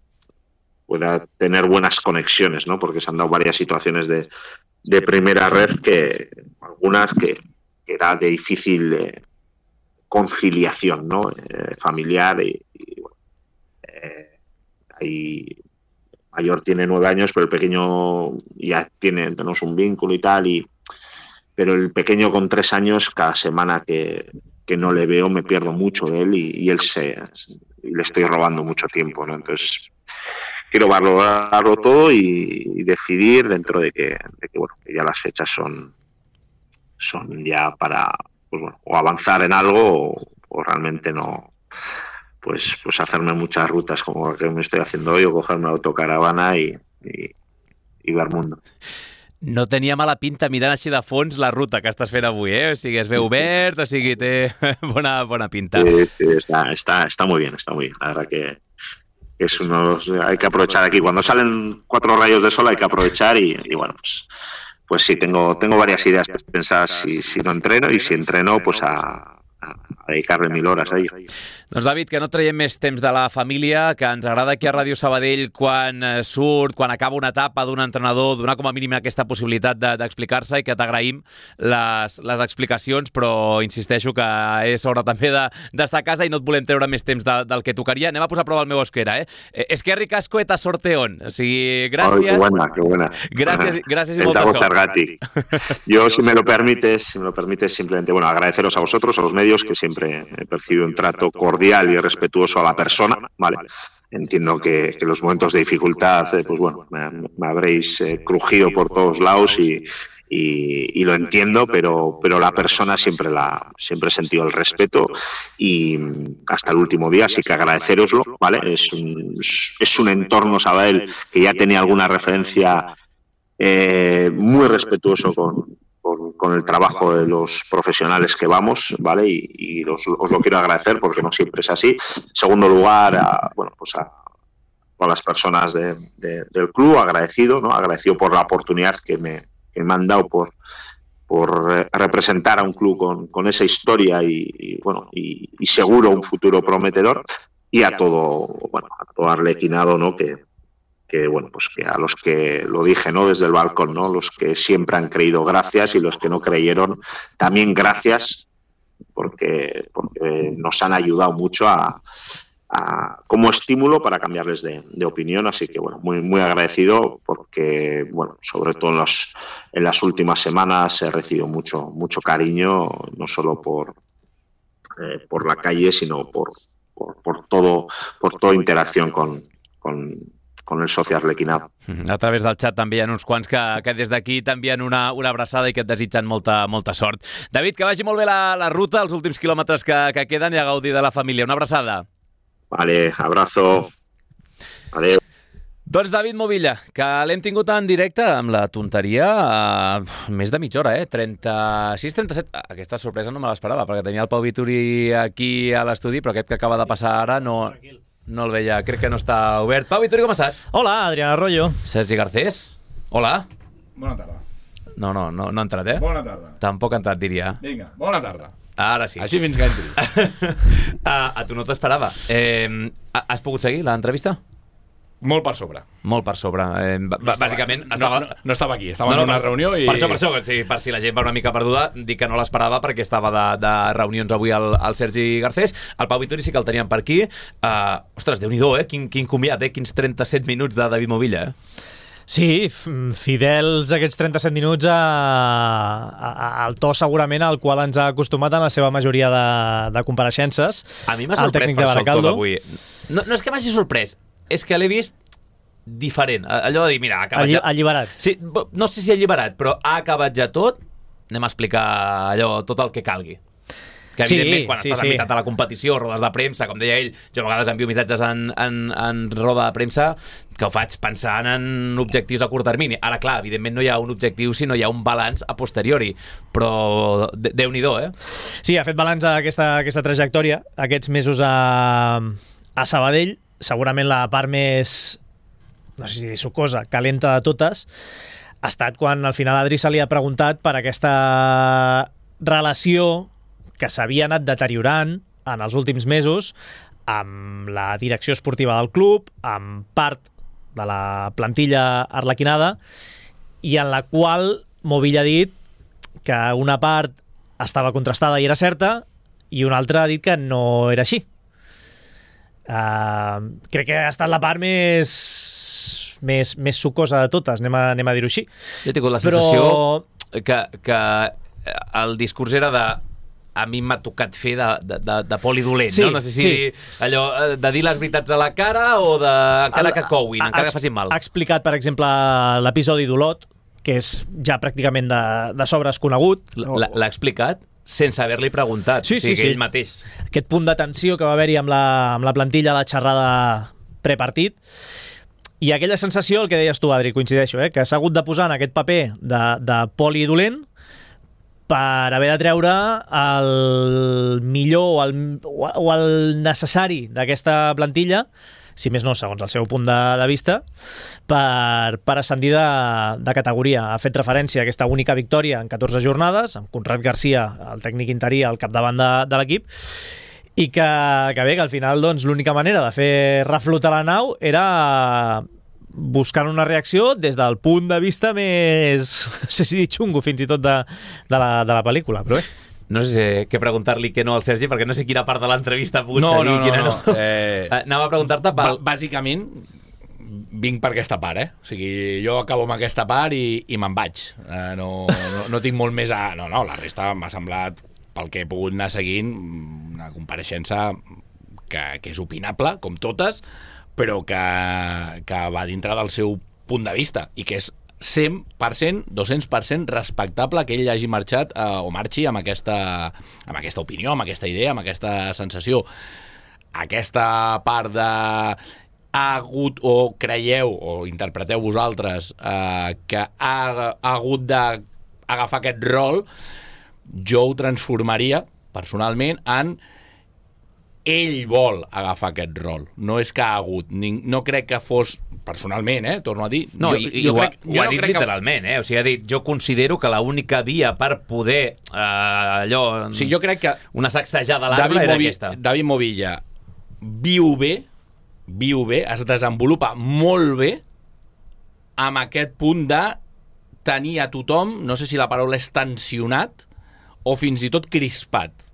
pueda tener buenas conexiones, ¿no? Porque se han dado varias situaciones de, de primera red, que algunas que, que era de difícil eh, conciliación, ¿no? Eh, familiar y, y bueno, eh, ahí mayor tiene nueve años, pero el pequeño ya tiene, tenemos un vínculo y tal, y pero el pequeño con tres años, cada semana que, que no le veo me pierdo mucho de él, y, y él se y le estoy robando mucho tiempo, ¿no? Entonces quiero valorarlo todo y, y decidir dentro de que, de que bueno, que ya las fechas son son ya para, pues bueno, o avanzar en algo o, o realmente no, pues pues hacerme muchas rutas como la que me estoy haciendo hoy, o coger una autocaravana y, y, y ver mundo. No tenia mala pinta mirant així de fons la ruta que estàs fent avui, eh? O sigui, es veu verd, o sigui, té bona, bona pinta. Sí, sí, está, está, está muy bien, está muy bien. La verdad que es uno, hay que aprovechar aquí. Cuando salen cuatro rayos de sol hay que aprovechar y, y bueno, pues, pues sí, tengo, tengo varias ideas pensadas si, si no entreno, y si entreno, pues a, a dedicar-li mil hores a ello. Doncs David, que no traiem més temps de la família, que ens agrada aquí a Ràdio Sabadell quan surt, quan acaba una etapa d'un entrenador, donar com a mínim aquesta possibilitat d'explicar-se, de, i que t'agraïm les, les explicacions, però insisteixo que és hora també d'estar a casa i no et volem treure més temps de, del que tocaria. Anem a posar a prova el meu euskera, eh? Eskerrik asko eta sorteon. O sigui, gràcies. Oh, qué buena, qué buena. Gracias, gracias y molta sort. Yo, si me lo permites, si me lo permites, simplemente, bueno, agradeceros a vosotros, a los medios, que siempre he percibido un trato cordial y respetuoso a la persona, ¿vale? Entiendo que, que en los momentos de dificultad, eh, pues bueno, me, me habréis eh, crujido por todos lados y, y, y lo entiendo, pero, pero la persona siempre, la, siempre he sentido el respeto y hasta el último día, así que agradeceroslo, ¿vale? Es un, es un entorno, Sabadell, que ya tenía alguna referencia eh, muy respetuoso con, con, con el trabajo de los profesionales que vamos, ¿vale? Y, y los, os lo quiero agradecer porque no siempre es así. En segundo lugar, a, bueno, pues a a las personas de, de, del club, agradecido, ¿no? Agradecido por la oportunidad que me, que me han dado por, por representar a un club con, con esa historia y, y bueno y, y seguro un futuro prometedor, y a todo, bueno, a todo Arlequinado, ¿no? Que, que bueno, pues que a los que lo dije, ¿no? Desde el balcón, ¿no? Los que siempre han creído, gracias, y los que no creyeron, también gracias, porque, porque nos han ayudado mucho a A, como estímulo para cambiarles de, de opinión, así que bueno, muy muy agradecido porque bueno, sobre todo en, los, en las últimas semanas he recibido mucho mucho cariño, no solo por eh, por la calle, sino por, por por todo por toda interacción con, con con el soci arlequinado. A través del xat també hi ha uns quants que, que des d'aquí t'envien una, una abraçada i que et desitgen molta, molta sort. David, que vagi molt bé la, la ruta, els últims quilòmetres que, que queden, i a gaudir de la família. Una abraçada. Vale, abrazo. Adéu. Doncs David Movilla, que l'hem tingut en directe amb la tonteria a més de mitja hora, eh? trenta-sis trenta-set. Aquesta sorpresa no me l'esperava, perquè tenia el Pau Vituri aquí a l'estudi, però aquest que acaba de passar ara no, no el veia. Crec que no està obert. Pau Vituri, com estàs? Hola, Adrián Arroyo. Sergi Garcés. Hola. Bona tarda. No, no, no, no ha entrat, eh? Bona tarda. Tampoc ha entrat, diria. Vinga, bona tarda. Ara sí. Així fins que entri. a, a tu no t'esperava. Eh, has pogut seguir l'entrevista? Molt per sobre. Molt per sobre. Eh, no estava, bàsicament... No, estava... no, no estava aquí, estava no, no, en una per, reunió i... Per això, per això, sí, per si la gent va una mica perduda, dic que no l'esperava perquè estava de, de reunions avui al, al Sergi Garcés. El Pau Vituri sí que el teníem per aquí. Uh, ostres, Déu-n'hi-do, eh? Quin, quin comiat, eh? Quins trenta-set minuts de David Movilla, eh? Sí, fidels aquests trenta-set minuts a, a, al to segurament al qual ens ha acostumat en la seva majoria de, de compareixences. A mi m'ha sorprès per això el to d'avui. No, no és que m'hagi sorprès, és que l'he vist diferent. Allò de dir, mira, ha acabat Alli ja... Alliberat. Sí, no sé si alliberat, però ha acabat ja tot. Anem a explicar allò, tot el que calgui. Que evidentment, sí, quan sí, estàs sí. invitat a la competició, rodes de premsa, com deia ell, jo a vegades envio missatges en, en, en roda de premsa que ho faig pensant en objectius a curt termini. Ara, clar, evidentment no hi ha un objectiu, sinó hi ha un balanç a posteriori. Però Déu-n'hi-do, eh? Sí, ha fet balanç aquesta, aquesta trajectòria, aquests mesos a, a Sabadell. Segurament la part més, no sé si dir sucosa, calenta de totes, ha estat quan al final Adri se li ha preguntat per aquesta relació que s'havia anat deteriorant en els últims mesos amb la direcció esportiva del club, amb part de la plantilla arlequinada, i en la qual Movilla ha dit que una part estava contrastada i era certa i una altra ha dit que no era així. Uh, crec que ha estat la part més més, més sucosa de totes, anem a, anem a dir-ho així. Jo he tingut la sensació Però... que, que el discurs era de a mi m'ha tocat fer de, de, de, de poli dolent, sí, no? No sé si sí. allò de dir les veritats a la cara o de encara que couin, encara que facin mal. Ha explicat, per exemple, l'episodi d'Olot, que és ja pràcticament de, de sobres conegut. L'ha explicat sense haver-li preguntat, sí, o sigui, sí, sí. ell mateix. Aquest punt de tensió que va haver-hi amb, la, amb la plantilla a la xerrada prepartit. I aquella sensació, el que deies tu, Adri, coincideixo, eh? Que s'ha hagut de posar en aquest paper de, de poli dolent per haver de treure el millor o el, o el necessari d'aquesta plantilla, si més no, segons el seu punt de, de vista, per, per ascendir de, de categoria. Ha fet referència a aquesta única victòria en catorze jornades, amb Conrad Garcia, el tècnic interí, al capdavant de, de l'equip, i que, que bé, que al final doncs, l'única manera de fer reflotar la nau era buscant una reacció des del punt de vista més, no sé si dir xungo fins i tot de, de, la, de la pel·lícula, però bé. No sé què preguntar-li que no al Sergi, perquè no sé quina part de l'entrevista ha pogut no, seguir. No, no, quina no. no. Eh, Anava a preguntar-te pel... Bàsicament, vinc per aquesta part, eh? O sigui, jo acabo amb aquesta part i, i me'n vaig. Eh, no, no, no tinc molt més a... No, no, la resta m'ha semblat, pel que he pogut anar seguint, una compareixença que, que és opinable, com totes, però que, que va dintre del seu punt de vista i que és cent per cent, dos-cents per cent respectable que ell hagi marxat eh, o marxi amb aquesta, amb aquesta opinió, amb aquesta idea, amb aquesta sensació. Aquesta part de ha hagut o creieu o interpreteu vosaltres eh, que ha, ha hagut d'agafar aquest rol, jo ho transformaria personalment en ell vol agafar aquest rol, no és que ha hagut, no crec que fos personalment, eh, torno a dir no, jo, i, jo ho, crec, ha, ho ha no dit literalment, que... eh? O sigui, ha dit, jo considero que l'única via per poder eh, allò, sí, jo crec que una sacsejada a l'arbre era Movi, aquesta. David Movilla viu bé viu bé, es desenvolupa molt bé amb aquest punt de tenir a tothom, no sé si la paraula és tensionat o fins i tot crispat.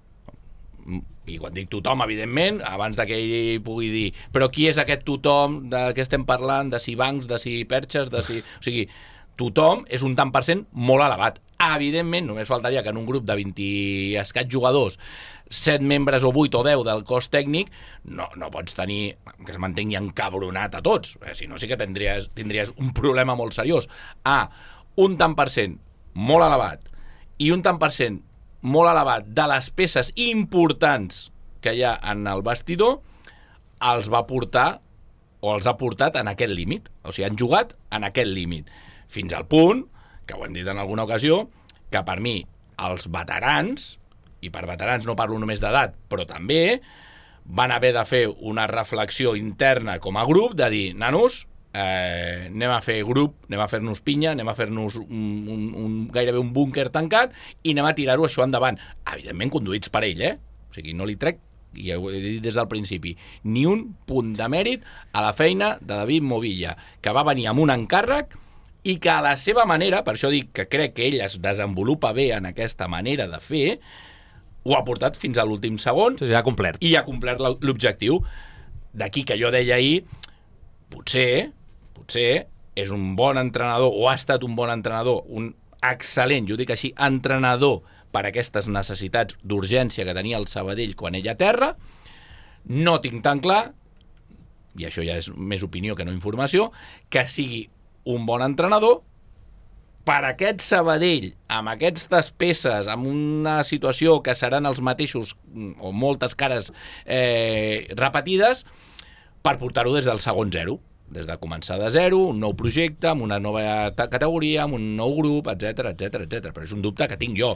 I quan dic tothom, evidentment, abans de que ell pugui dir però qui és aquest tothom, de què estem parlant, de si bancs, de si perxes, de si... O sigui, tothom és un tant per cent molt elevat. Evidentment, només faltaria que en un grup de vint i escaig jugadors, set membres o vuit o deu del cos tècnic, no, no pots tenir que es mantengui encabronat a tots. Eh, si no, sí que tindries, tindries un problema molt seriós. A, un tant per cent molt elevat i un tant per cent molt elevat de les peces importants que hi ha en el vestidor els va portar o els ha portat en aquest límit. O sigui, han jugat en aquest límit. Fins al punt, que ho hem dit en alguna ocasió, que per mi els veterans, i per veterans no parlo només d'edat, però també van haver de fer una reflexió interna com a grup de dir, nanos, eh, anem a fer grup, anem a fer-nos pinya, anem a fer-nos un, un, un, gairebé un búnquer tancat i anem a tirar-ho això endavant. Evidentment conduïts per ell, eh? O sigui, no li trec, i ho he dit des del principi, ni un punt de mèrit a la feina de David Movilla, que va venir amb un encàrrec i que a la seva manera, per això dic que crec que ell es desenvolupa bé en aquesta manera de fer, ho ha portat fins a l'últim segon sí, sí, ha complert. I ha complert l'objectiu. D'aquí que jo deia ahir, potser, potser és un bon entrenador, o ha estat un bon entrenador, un excel·lent, jo dic així, entrenador per aquestes necessitats d'urgència que tenia el Sabadell quan ell a terra. No tinc tan clar, i això ja és més opinió que no informació, que sigui un bon entrenador per aquest Sabadell, amb aquestes peces, amb una situació que seran els mateixos, o moltes cares eh, repetides, per portar-ho des del segon zero, des de començar de zero, un nou projecte, amb una nova categoria, amb un nou grup, etcètera, etcètera, etcètera. Però és un dubte que tinc jo.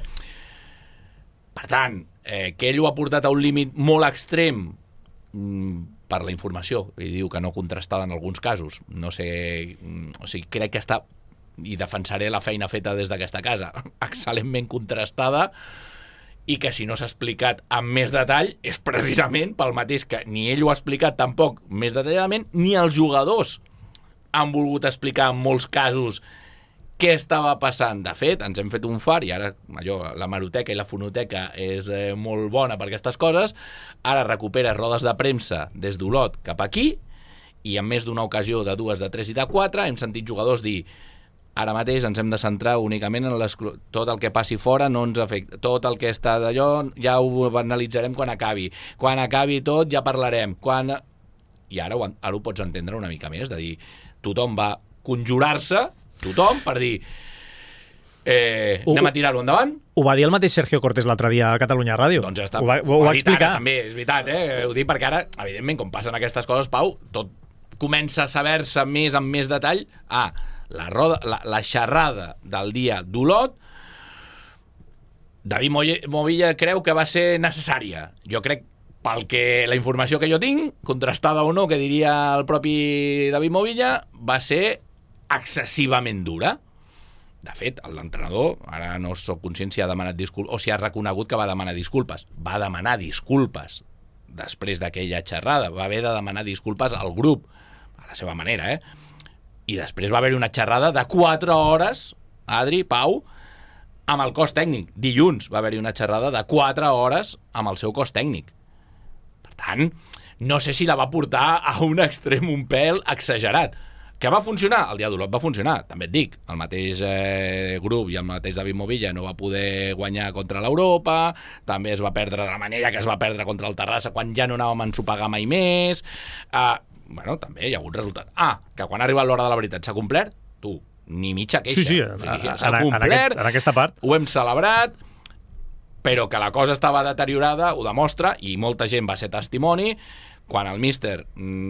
Per tant, eh, que ell ho ha portat a un límit molt extrem mm, per la informació, i diu que no contrastada en alguns casos, no sé, o sigui, crec que està, i defensaré la feina feta des d'aquesta casa, excel·lentment contrastada, i que si no s'ha explicat amb més detall és precisament pel mateix que ni ell ho ha explicat tampoc més detalladament, ni els jugadors han volgut explicar en molts casos què estava passant. De fet, ens hem fet un far, i ara allò, la maroteca i la fonoteca és eh, molt bona per aquestes coses, ara recupera rodes de premsa des d'Olot cap aquí, i en més d'una ocasió de dues, de tres i de quatre, hem sentit jugadors dir ara mateix ens hem de centrar únicament en tot el que passi fora, no ens afecta. Tot el que està d'allò ja ho analitzarem quan acabi. Quan acabi tot ja parlarem. Quan... I ara ho, ara ho pots entendre una mica més, de dir, tothom va conjurar-se, tothom, per dir eh, ho, anem a tirar-ho endavant. Ho va dir el mateix Sergio Cortés l'altre dia a Catalunya Ràdio. Doncs ja està. Ho va, ho, ho va explicar. Ara, també, és veritat, eh? Ho dic perquè ara, evidentment, com passen aquestes coses, Pau, tot comença a saber-se més amb més detall. Ah, La, roda, la, la xerrada del dia d'Olot, David Movilla creu que va ser necessària. Jo crec, pel que la informació que jo tinc, contrastada o no, que diria el propi David Movilla, va ser excessivament dura. De fet, l'entrenador, ara no soc conscient si ha demanat disculpes o si ha reconegut que va demanar disculpes. Va demanar disculpes després d'aquella xerrada. Va haver de demanar disculpes al grup, a la seva manera, eh? I després va haver-hi una xerrada de quatre hores, Adri, Pau, amb el cos tècnic. Dilluns va haver-hi una xerrada de quatre hores amb el seu cos tècnic. Per tant, no sé si la va portar a un extrem un pèl exagerat. Que va funcionar? El dia d'Olot va funcionar, també et dic. El mateix eh, grup i el mateix David Movilla no va poder guanyar contra l'Europa, també es va perdre de la manera que es va perdre contra el Terrassa quan ja no anàvem a ensopegar mai més... Eh, bueno, també hi ha hagut resultat. Ah, que quan ha arribat l'hora de la veritat s'ha complert? Tu, ni mitja queixa. Sí, sí, o sigui, en, s'ha en, complert, en, aquest, en aquesta part. Ho hem celebrat, però que la cosa estava deteriorada ho demostra, i molta gent va ser testimoni. Quan el míster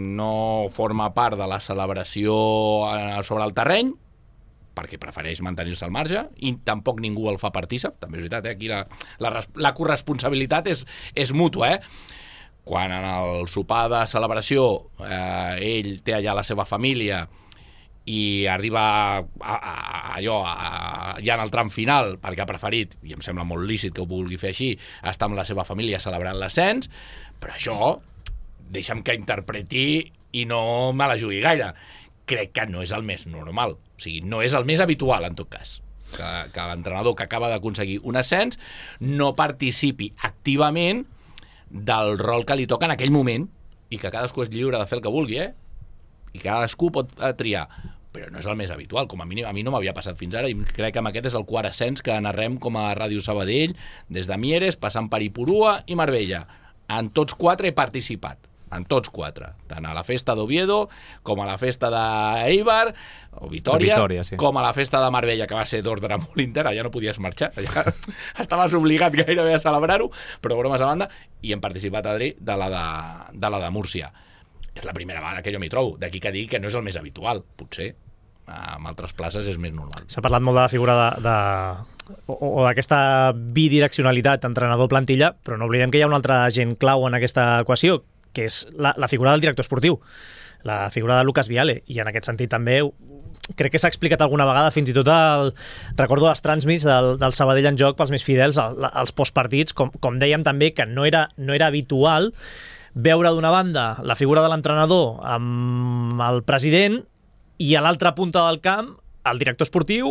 no forma part de la celebració sobre el terreny, perquè prefereix mantenir-se al marge, i tampoc ningú el fa partícip, també és veritat, eh? Aquí la, la, la corresponsabilitat és, és mútua, eh? Quan en el sopar de celebració eh, ell té allà la seva família i arriba a, a, a, allò a, ja en el tram final, perquè ha preferit, i em sembla molt lícit que ho vulgui fer així, estar amb la seva família celebrant l'ascens, però això deixa'm que interpreti i no me la jugui gaire. Crec que no és el més normal, o sigui, no és el més habitual, en tot cas, que, que l'entrenador que acaba d'aconseguir un ascens no participi activament del rol que li toca en aquell moment, i que cadascú és lliure de fer el que vulgui, eh? I cadascú pot triar, però no és el més habitual, com a mínim a mi no m'havia passat fins ara, i crec que amb aquest és el quart ascens que narrem com a Ràdio Sabadell, des de Mieres, passant per Ipurua i Marbella. En tots quatre he participat, en tots quatre, tant a la festa d'Oviedo com a la festa d'Eibar o Vitòria, Vitòria sí. Com a la festa de Marbella, que va ser d'ordre molt intern, ja no podies marxar, ja estaves obligat gairebé a celebrar-ho, però bromes a banda, i hem participat, Adri, de la de, de, la de Múrcia. És la primera vegada que jo m'hi trobo, d'aquí que digui que no és el més habitual, potser en altres places és més normal. S'ha parlat molt de la figura de, de o, o d'aquesta bidireccionalitat entrenador-plantilla, però no oblidem que hi ha un altre agent clau en aquesta equació, que és la, la figura del director esportiu, la figura de Lucas Viale, i en aquest sentit també crec que s'ha explicat alguna vegada, fins i tot el, recordo les transmits del, del Sabadell en joc pels més fidels, el, els postpartits, com, com dèiem també, que no era, no era habitual veure d'una banda la figura de l'entrenador amb el president i a l'altra punta del camp el director esportiu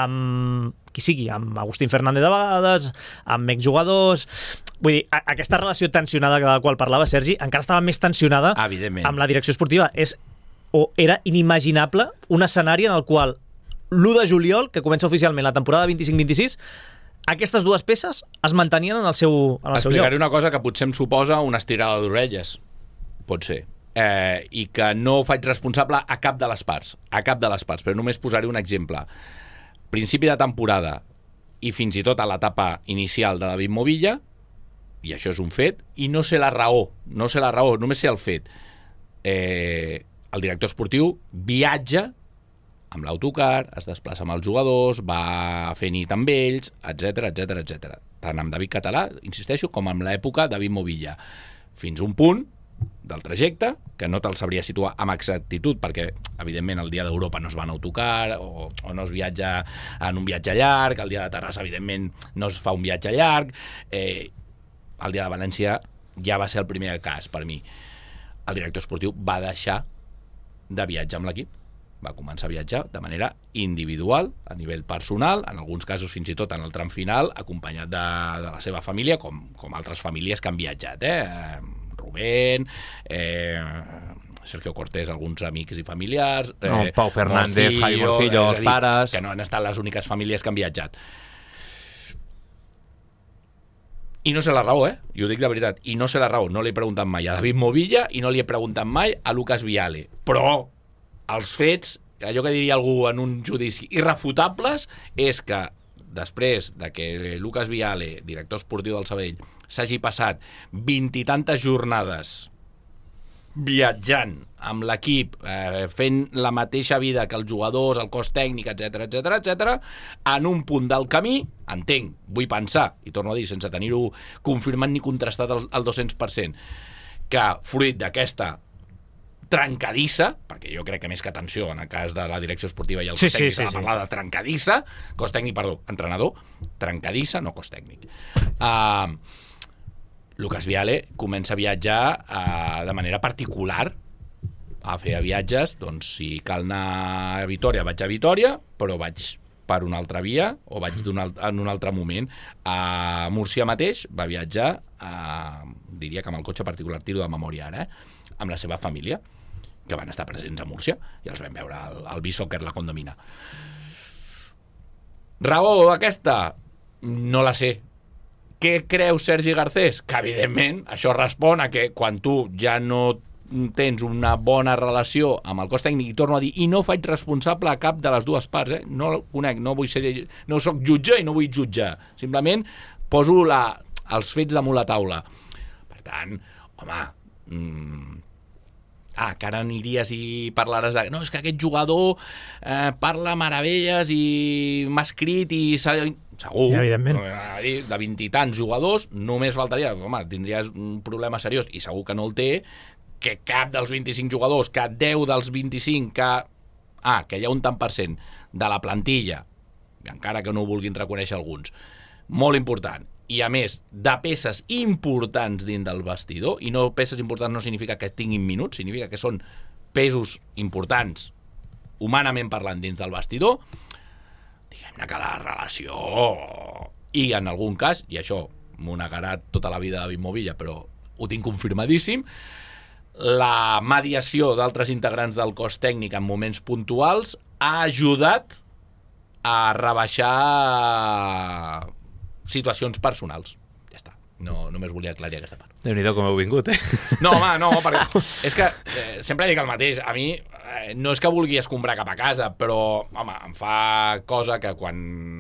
amb qui sigui, amb Agustín Fernández de vegades, amb exjugadors. Vull dir, a, aquesta relació tensionada de la qual parlava Sergi encara estava més tensionada amb la direcció esportiva. És, o era inimaginable un escenari en el qual l'u de juliol, que comença oficialment la temporada vint-i-cinc vint-i-sis, aquestes dues peces es mantenien en el seu, en el seu lloc. Explicaré una cosa que potser em suposa una estirada d'orelles. Pot ser. Eh, I que no faig responsable a cap de les parts. A cap de les parts, però només posaré un exemple. Principi de temporada i fins i tot a l'etapa inicial de David Movilla, i això és un fet, i no sé la raó, no sé la raó, només sé el fet. Eh, el director esportiu viatja amb l'autocar, es desplaça amb els jugadors, va fer nit amb ells, etcètera, etcètera, etcètera. Tant amb David Català, insisteixo, com amb l'època David Movilla. Fins un punt del trajecte, que no te'l sabria situar amb exactitud, perquè evidentment el dia d'Europa no es va en autocar o, o no es viatja en un viatge llarg, el dia de Terrassa evidentment no es fa un viatge llarg, eh, el dia de València ja va ser el primer cas per mi. El director esportiu va deixar de viatjar amb l'equip, va començar a viatjar de manera individual, a nivell personal, en alguns casos fins i tot en el tram final, acompanyat de, de la seva família, com, com altres famílies que han viatjat, eh? Rubén, eh, Sergio Cortés, alguns amics i familiars, eh, no, Pau Fernández, Morcillo, Javi Morcillo, els dir, pares, que no han estat les úniques famílies que han viatjat. I no sé la raó, eh? I ho dic de veritat, i no sé la raó, no li he preguntat mai a David Movilla i no li he preguntat mai a Lucas Viale, però els fets, allò que diria algú en un judici, irrefutables, és que després de que Lucas Viale, director esportiu del Sabadell, s'hagi passat vint i tantes jornades viatjant amb l'equip, eh, fent la mateixa vida que els jugadors, el cos tècnic, etcètera, etcètera, etcètera, en un punt del camí, entenc, vull pensar, i torno a dir, sense tenir-ho confirmat ni contrastat al, al dos-cents per cent, que fruit d'aquesta trencadissa, perquè jo crec que més que atenció en el cas de la direcció esportiva i el sí, cos tècnic sí, sí, s'ha de parlar de trencadissa, cos tècnic, perdó, entrenador, trencadissa, no cos tècnic. Uh, Lucas Viale comença a viatjar uh, de manera particular a fer viatges, doncs si cal anar a Vitòria, vaig a Vitòria, però vaig per una altra via o vaig alt, en un altre moment. A Múrcia mateix va viatjar, uh, diria que amb el cotxe particular, tiro de memòria ara, eh, amb la seva família, que van estar presents a Múrcia i els vam veure al, al B-Soccer La Condomina. Raó aquesta? No la sé. Què creu Sergi Garcés? Que evidentment això respon a que quan tu ja no tens una bona relació amb el cos tècnic, i torno a dir, i no faig responsable a cap de les dues parts, eh? No conec, no vull ser, no soc jutge i no vull jutjar, simplement poso la, els fets damunt la taula. Per tant, home, mmm, ah, que ara aniries i parlaràs de... No, és que aquest jugador eh, parla meravelles i m'ha escrit i s'ha... Segur, ja, evidentment. De vint i tants jugadors, només faltaria, home, tindries un problema seriós, i segur que no el té, que cap dels vint-i-cinc jugadors, que deu dels vint-i-cinc, que... Ah, que hi ha un tant per cent de la plantilla, encara que no ho vulguin reconèixer alguns, molt important, i a més de peces importants dins del vestidor, i no peces importants no significa que tinguin minuts, significa que són pesos importants humanament parlant dins del vestidor, diguem-ne que la relació, i en algun cas, i això m'ho negarà tota la vida David Movilla, però ho tinc confirmadíssim, la mediació d'altres integrants del cos tècnic en moments puntuals ha ajudat a rebaixar situacions personals. Ja està. No, només volia aclarir aquesta part. Déu-n'hi-do com heu vingut, eh? No, home, no, perquè és que eh, sempre dic el mateix. A mi eh, no és que vulgui escombrar cap a casa, però, home, em fa cosa que quan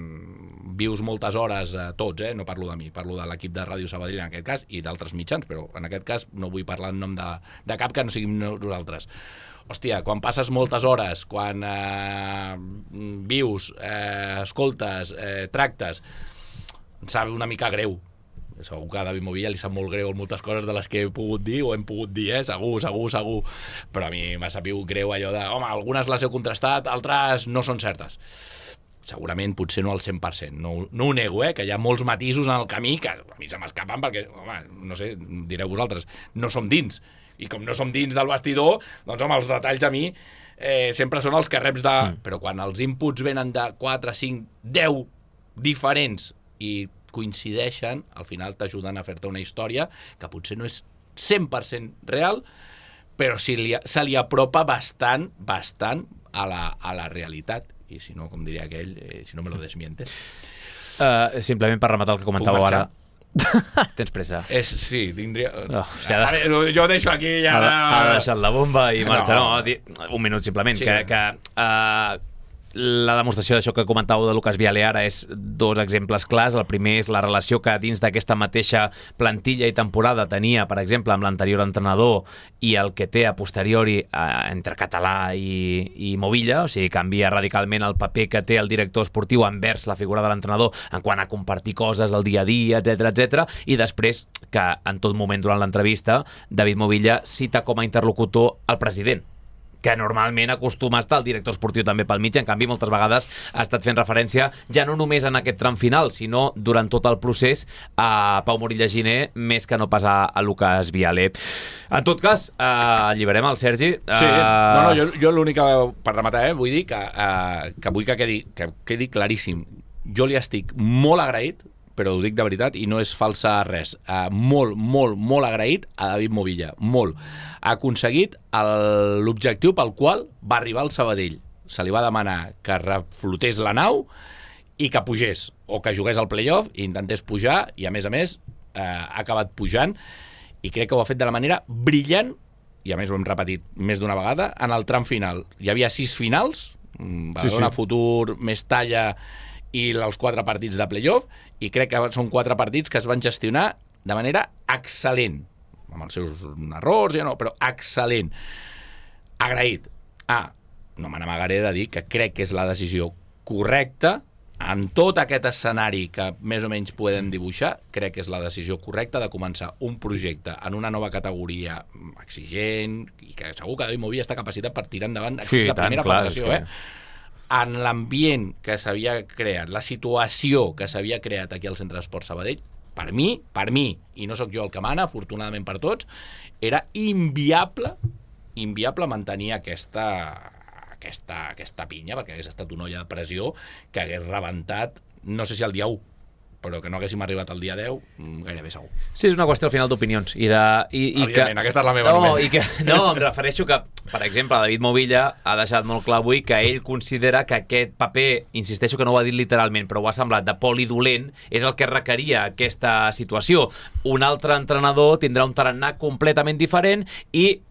vius moltes hores, eh, tots, eh, no parlo de mi, parlo de l'equip de Ràdio Sabadell en aquest cas, i d'altres mitjans, però en aquest cas no vull parlar en nom de, de cap que no siguin nosaltres. Hòstia, quan passes moltes hores, quan eh, vius, eh, escoltes, eh, tractes, em sap una mica greu. Segur que a David Movilla li sap molt greu moltes coses de les que he pogut dir o hem pogut dir, eh? Segur, segur, segur. Però a mi m'ha sabut greu allò de, home, algunes les heu contrastat, altres no són certes. Segurament, potser no al cent per cent. No, no ho nego, eh? Que hi ha molts matisos en el camí que a mi se m'escapen perquè, home, no sé, direu vosaltres, no som dins. I com no som dins del vestidor, doncs, home, els detalls a mi eh, sempre són els que reps de... Mm. Però quan els inputs venen de quatre, cinc, deu diferents i coincideixen, al final t'ajuden a fer-te una història que potser no és cent per cent real, però si li, se li apropa bastant, bastant a la, a la realitat. I si no, com diria aquell, eh, si no me lo desmientes. Uh, simplement per rematar el que comentàveu ara. Tens pressa? És, sí, tindria... Oh, o sigui, ara, jo deixo aquí ja... Ha, ha deixat la bomba i marxa. No, no, un minut simplement. Sí. Que, que uh, la demostració d'això que comentàveu de Lucas Viale ara és dos exemples clars. El primer és la relació que dins d'aquesta mateixa plantilla i temporada tenia, per exemple, amb l'anterior entrenador i el que té a posteriori eh, entre Català i, i Movilla, o sigui, canvia radicalment el paper que té el director esportiu envers la figura de l'entrenador en quant a compartir coses del dia a dia, etcètera, etcètera, i després que en tot moment durant l'entrevista David Movilla cita com a interlocutor el president, que normalment acostuma a estar el director esportiu també pel mig. En canvi, moltes vegades ha estat fent referència ja no només en aquest tram final, sinó durant tot el procés a Pau Morilla Giner, més que no pas a, a Lucas Viale. En tot cas, eh, alliberem el Sergi. Eh... Sí, no, no, jo, jo l'únic que, per rematar, eh, vull dir que, eh, que vull que quedi, que quedi claríssim. Jo li estic molt agraït, però ho dic de veritat i no és falsa res, uh, molt, molt, molt agraït a David Movilla, molt. Ha aconseguit el, l'objectiu pel qual va arribar al Sabadell. Se li va demanar que reflotés la nau i que pugés, o que jugués al playoff i intentés pujar, i a més a més uh, ha acabat pujant, i crec que ho ha fet de la manera brillant, i a més ho hem repetit més d'una vegada, en el tram final. Hi havia sis finals, Badalona, sí, sí. Futur, Mestalla i els quatre partits de playoff, i crec que són quatre partits que es van gestionar de manera excel·lent, amb els seus errors, ja no, però excel·lent. Agraït. Ah, no me n'amagaré de dir que crec que és la decisió correcta en tot aquest escenari que més o menys podem dibuixar. Crec que és la decisió correcta de començar un projecte en una nova categoria exigent, i que segur que David Movilla està capacitat per tirar endavant sí, la primera tant, federació, clar, eh? En l'ambient que s'havia creat, la situació que s'havia creat aquí al Centre d'Esport Sabadell, per mi, per mi, i no sóc jo el que mana, afortunadament per tots, era inviable, inviable mantenir aquesta, aquesta, aquesta pinya, perquè hagués estat una olla de pressió que hagués rebentat, no sé si el dia u, però que no haguéssim arribat al dia deu, gairebé segur. Sí, és una qüestió al final d'opinions. I de, i, i Evidentment, que, aquesta és la meva no, només. I que, no, em refereixo que, per exemple, David Movilla ha deixat molt clar avui que ell considera que aquest paper, insisteixo que no ho ha dit literalment, però ho ha semblat de polidolent, és el que requeria aquesta situació. Un altre entrenador tindrà un tarannà completament diferent i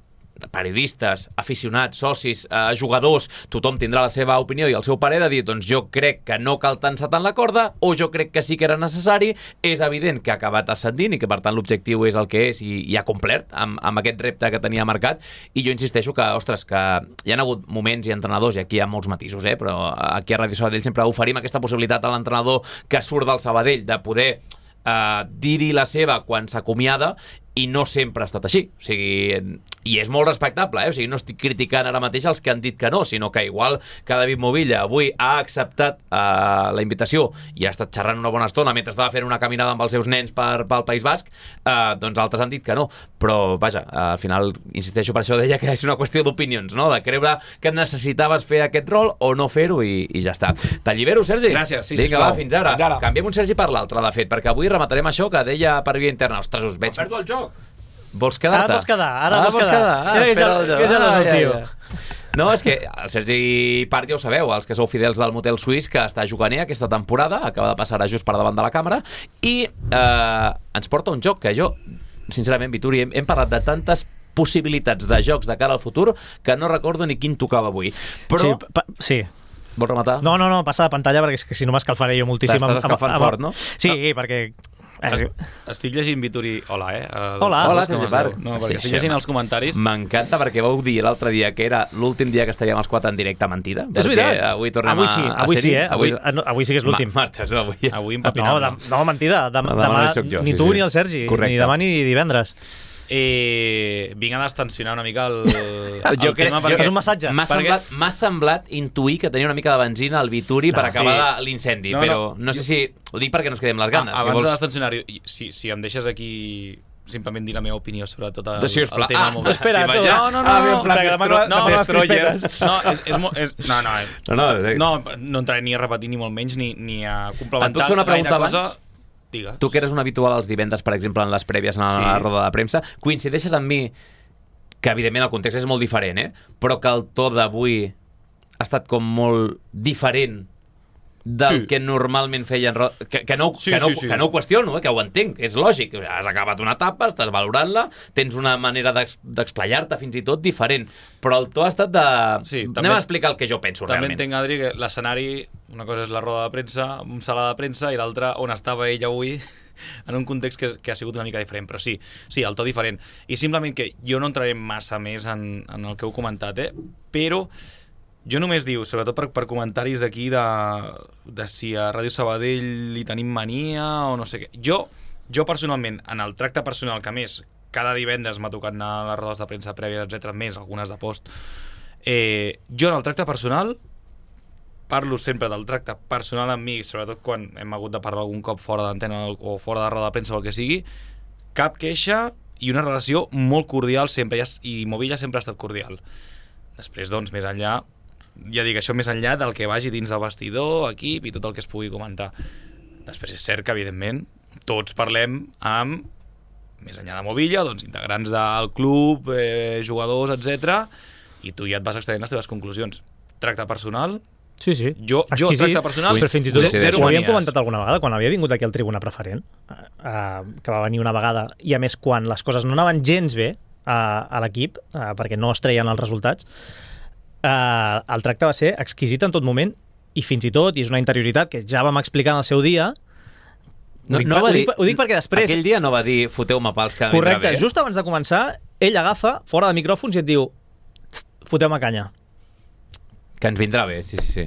periodistes, aficionats, socis, eh, jugadors, tothom tindrà la seva opinió i el seu parer de dir, doncs jo crec que no cal tensar tant la corda, o jo crec que sí que era necessari. És evident que ha acabat ascendint i que per tant l'objectiu és el que és i, i ha complert amb, amb aquest repte que tenia marcat, i jo insisteixo que, ostres, que hi ha hagut moments i entrenadors, i aquí hi ha molts matisos, eh, però aquí a Ràdio Sabadell sempre oferim aquesta possibilitat a l'entrenador que surt del Sabadell de poder Uh, dir-hi la seva quan s'acomiada, i no sempre ha estat així. O sigui, i és molt respectable, eh? O sigui, no estic criticant ara mateix els que han dit que no, sinó que igual que David Movilla avui ha acceptat uh, la invitació i ha estat xerrant una bona estona mentre estava fent una caminada amb els seus nens per, pel País Basc, uh, doncs altres han dit que no. Però, vaja, uh, al final, insisteixo, per això deia que és una qüestió d'opinions, no? De creure que necessitaves fer aquest rol o no fer-ho, i, i ja està. T'allibero, Sergi? Gràcies, sí, Vinga, va, fins ara. Fins ara. Canviem un Sergi per l'altre, de fet, perquè avui rematarem això que deia per via interna. Ostres, us veig... Perdo el joc. Vols quedar-te? Ara vols quedar, ara ah, vols quedar. quedar. Ah, ja, espera el joc. ja, ja, ah, ja, ja, ja. No, és que el Sergi Part ja ho sabeu, els que sou fidels del Motel Suís, que està jugant aquesta temporada, acaba de passar just per davant de la càmera, i eh, ens porta un joc que jo, sincerament, Vituri, hem, hem parlat de tantes possibilitats de jocs de cara al futur que no recordo ni quin tocava avui. Però... Sí, pa, sí. Vols rematar? No, no, no, passa de pantalla, perquè és que si no m'escalfaré jo moltíssim. T'estàs escalfant fort, no? Sí, no. perquè... Estic llegint Vituri... Hola, eh? El... Hola. Hola, Sergi Part. No, perquè Sí, estic sí, llegint home. els comentaris. M'encanta, perquè vau dir l'altre dia que era l'últim dia que estaríem els quatre en directe, mentida. És veritat. Avui tornem avui sí, a, a avui ser-hi. sí, eh? Avui, avui, avui sí que és l'últim. Ma, marxes, no, avui. Avui No, empapinant. de, no, mentida. Dem, No, demà, demà no hi soc jo, ni sí, tu sí. ni el Sergi. Correcte. Ni demà ni divendres. Eh, vinc a destensionar una mica el, el Jo crec, tema jo, perquè... és un massatge. M'ha perquè- semblat, m'ha semblat intuir que tenia una mica de benzina al Vituri No, per acabar sí. de l'incendi, No, però no, no sé jo- si... Ho dic perquè no es quedem les ganes. Ah, si abans vols... de destensionar, si, si em deixes aquí simplement dir la meva opinió sobre tot el, Si us pla- el tema ah, mòbil. espera, tu. no, no, no, Ah, no, en plan, no, que demà no, no- no, destroyer. les no, és, és, mo- és, no, no, és, No, no, eh. no, no entraré ni a repetir ni molt menys ni, ni a complementar. Et puc fer una pregunta gaire cosa. abans? Digues. Tu que eres un habitual als divendres, per exemple, en les prèvies en la Sí. roda de premsa, coincideixes amb mi que, evidentment, el context és molt diferent, eh? Però que el to d'avui ha estat com molt diferent del Sí. que normalment feien... ro- Que, que, no, Sí, que, no, sí, sí. que no ho qüestiono, eh? Que ho entenc, és lògic. Has acabat una etapa, estàs valorant-la, tens una manera d'ex- d'explayar-te fins i tot diferent, però el to ha estat de... Sí, Anem també- a explicar el que jo penso També realment. entenc, Adri, que l'escenari, una cosa és la roda de premsa, un sala de premsa, i l'altra on estava ell avui, en un context que, que ha sigut una mica diferent, però sí, sí, el to diferent. I simplement que jo no entraré massa més en, en el que heu comentat, eh? Però jo només diu, sobretot per, per comentaris aquí de, de si a Ràdio Sabadell hi tenim mania o no sé què. Jo, jo personalment, en el tracte personal, que a més cada divendres m'ha tocat anar a les rodes de premsa prèvies, etcètera, més algunes de post, eh, jo en el tracte personal parlo sempre del tracte personal amb mi, sobretot quan hem hagut de parlar algun cop fora d'antena o fora de roda de premsa o el que sigui, cap queixa i una relació molt cordial sempre, i, i Movilla sempre ha estat cordial. Després, doncs, més enllà, ja dic això més enllà del que vagi dins del vestidor, equip i tot el que es pugui comentar. Després és cert que, evidentment, tots parlem amb, més enllà de Movilla, doncs, integrants del club, eh, jugadors, etcètera, i tu ja et vas extraient les teves conclusions. Tracte personal, Sí, sí. jo, jo tracte personal, però fins i tot Coincideixo. zero ho havíem manies. comentat alguna vegada, quan havia vingut aquí al Tribuna Preferent, uh, que va venir una vegada, i a més quan les coses no anaven gens bé uh, a l'equip, uh, perquè no es treien els resultats, uh, el tracte va ser exquisit en tot moment, i fins i tot, i és una interioritat que ja vam explicar en el seu dia. No, ho, dic, no per, va ho, dir, dic, ho dic perquè després... Aquell dia no va dir foteu-me pals que vindrà Correcte, bé. just abans de començar, ell agafa, fora de micròfons, i et diu "Tst, foteu-me canya". Que ens vindrà bé, sí, sí, sí.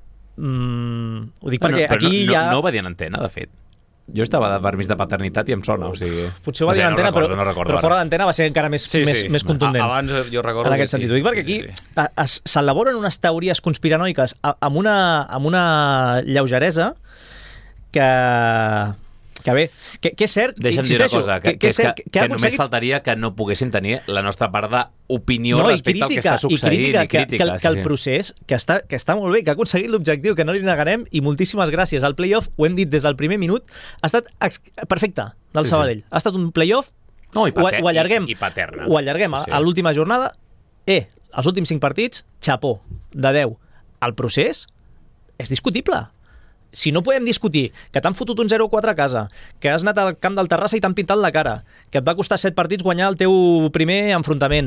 Mm, ho dic Ah, perquè no, però aquí no, hi ha... no, no ho va dir en antena, de fet. Jo estava de permís de paternitat i em sona, o sigui... Potser ho va o dir sigui, en antena, no recordo, però, no recordo però ara. fora d'antena va ser encara més, Sí, més, sí. més contundent. A, abans jo recordo en aquest que sentit. sí. Ho dic perquè Sí, aquí sí, sí. a- es- s'elaboren unes teories conspiranoiques a- amb una, amb una lleugeresa que... que bé, que, que és cert, Deixa'm dir una insisteixo, cosa, que, que, que, és que, cert, que, que, ha només aconseguit... faltaria que no poguessin tenir la nostra part d'opinió No, i respecte al que crítica, està succeint. i crítica, i que, crítica, que, el- que el sí. procés, que està, que està molt bé, que ha aconseguit l'objectiu, que no li negarem, i moltíssimes gràcies. El playoff, ho hem dit des del primer minut, ha estat ex perfecte del Sí, sí. Sabadell. Ha estat un playoff, No, i ho, pater- ho allarguem, i- i paterna. ho allarguem Sí, sí, sí. sí. a l'última jornada. Eh, els últims cinc partits, xapó, de deu. El procés és discutible. Si no podem discutir que t'han fotut un zero quatre a casa, que has anat al camp del Terrassa i t'han pintat la cara, que et va costar set partits guanyar el teu primer enfrontament,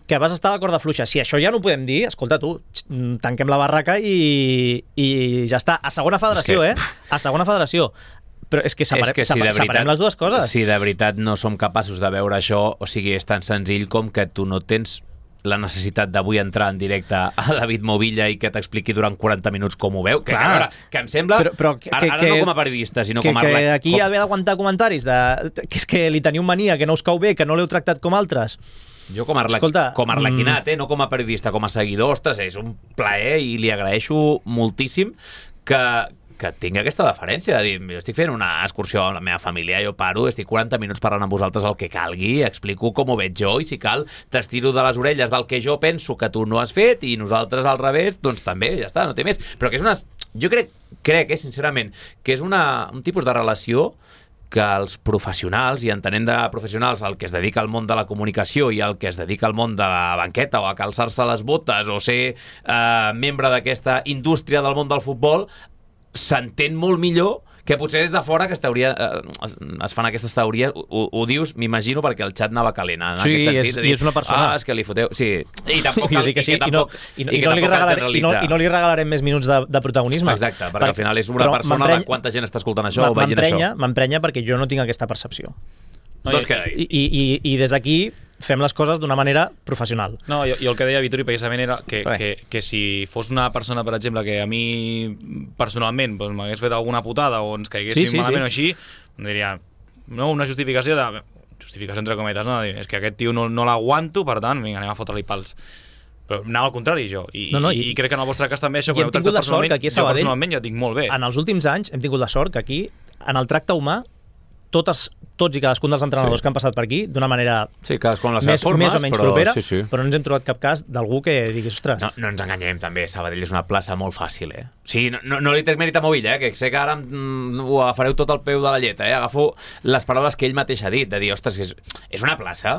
que vas estar a la corda fluixa. Si això ja no ho podem dir, escolta tu, tanquem la barraca i, i ja està. A segona federació, que... eh? A segona federació. Però és que, separe, és que si separe, veritat, separem les dues coses. Si de veritat no som capaços de veure això, o sigui, és tan senzill com que tu no tens la necessitat d'avui entrar en directe a David Movilla i que t'expliqui durant quaranta minuts com ho veu, que, que, veure, que em sembla, però, però que, ara, ara que, no com a periodista, sinó que, com a... Que aquí com... ha d'aguantar comentaris de, que és que li teniu mania, que no us cau bé, que no l'heu tractat com altres. Jo com a, arlequi, Escolta, com a arlequinat, eh, no com a periodista, com a seguidor, ostres, és un plaer i li agraeixo moltíssim que, que tingui aquesta deferència de dir, jo estic fent una excursió amb la meva família, jo paro, estic quaranta minuts parlant amb vosaltres el que calgui, explico com ho veig jo i si cal t'estiro de les orelles del que jo penso que tu no has fet i nosaltres al revés, doncs també, ja està, no té més. Però que és una... Jo crec, crec eh, sincerament, que és una, un tipus de relació que els professionals, i entenent de professionals el que es dedica al món de la comunicació i el que es dedica al món de la banqueta o a calçar-se les botes o ser eh, membre d'aquesta indústria del món del futbol, s'entén molt millor que potser des de fora que es, teoria, eh, es fan aquestes teories, ho, ho dius, m'imagino, perquè el xat anava calent en sí, aquest sentit. És, de dir, i és una persona. Ah, és que li foteu... Sí, i tampoc cal, i, sí, i, tampoc, i, no, i, i, no li regalarem, i, no, i no li regalarem més minuts de, de protagonisme. Exacte, perquè per, al final és una persona de quanta gent està escoltant això o veient això. M'emprenya perquè jo no tinc aquesta percepció. No, doncs queda I, i, i, I des d'aquí fem les coses d'una manera professional. No, jo, jo el que deia Vituri precisament era que, que, que si fos una persona, per exemple, que a mi personalment doncs, m'hagués fet alguna putada o ens caiguéssim sí, sí, malament sí. o així, em diria, no, una justificació de... Justificació entre cometes, no? És que aquest tio no, no l'aguanto, per tant, vinga, anem a fotre-li pals. Però anava al contrari, jo. I, no, no, i, i crec que en el vostre cas també això, que hem tingut la sort que aquí a Sabadell, jo personalment ja tinc molt bé. En els últims anys hem tingut la sort que aquí, en el tracte humà, totes, tots i cadascun dels entrenadors sí. que han passat per aquí, d'una manera sí, cadascun les més, formes, més o menys però, propera, sí, sí. però no ens hem trobat cap cas d'algú que diguis, ostres... No, no ens enganyem, també, Sabadell és una plaça molt fàcil, eh? O sigui, no, no, no li trec mèrit a Movilla, eh? Que sé que ara mm, ho agafareu tot al peu de la lletra, eh? Agafo les paraules que ell mateix ha dit, de dir, ostres, és, és una plaça...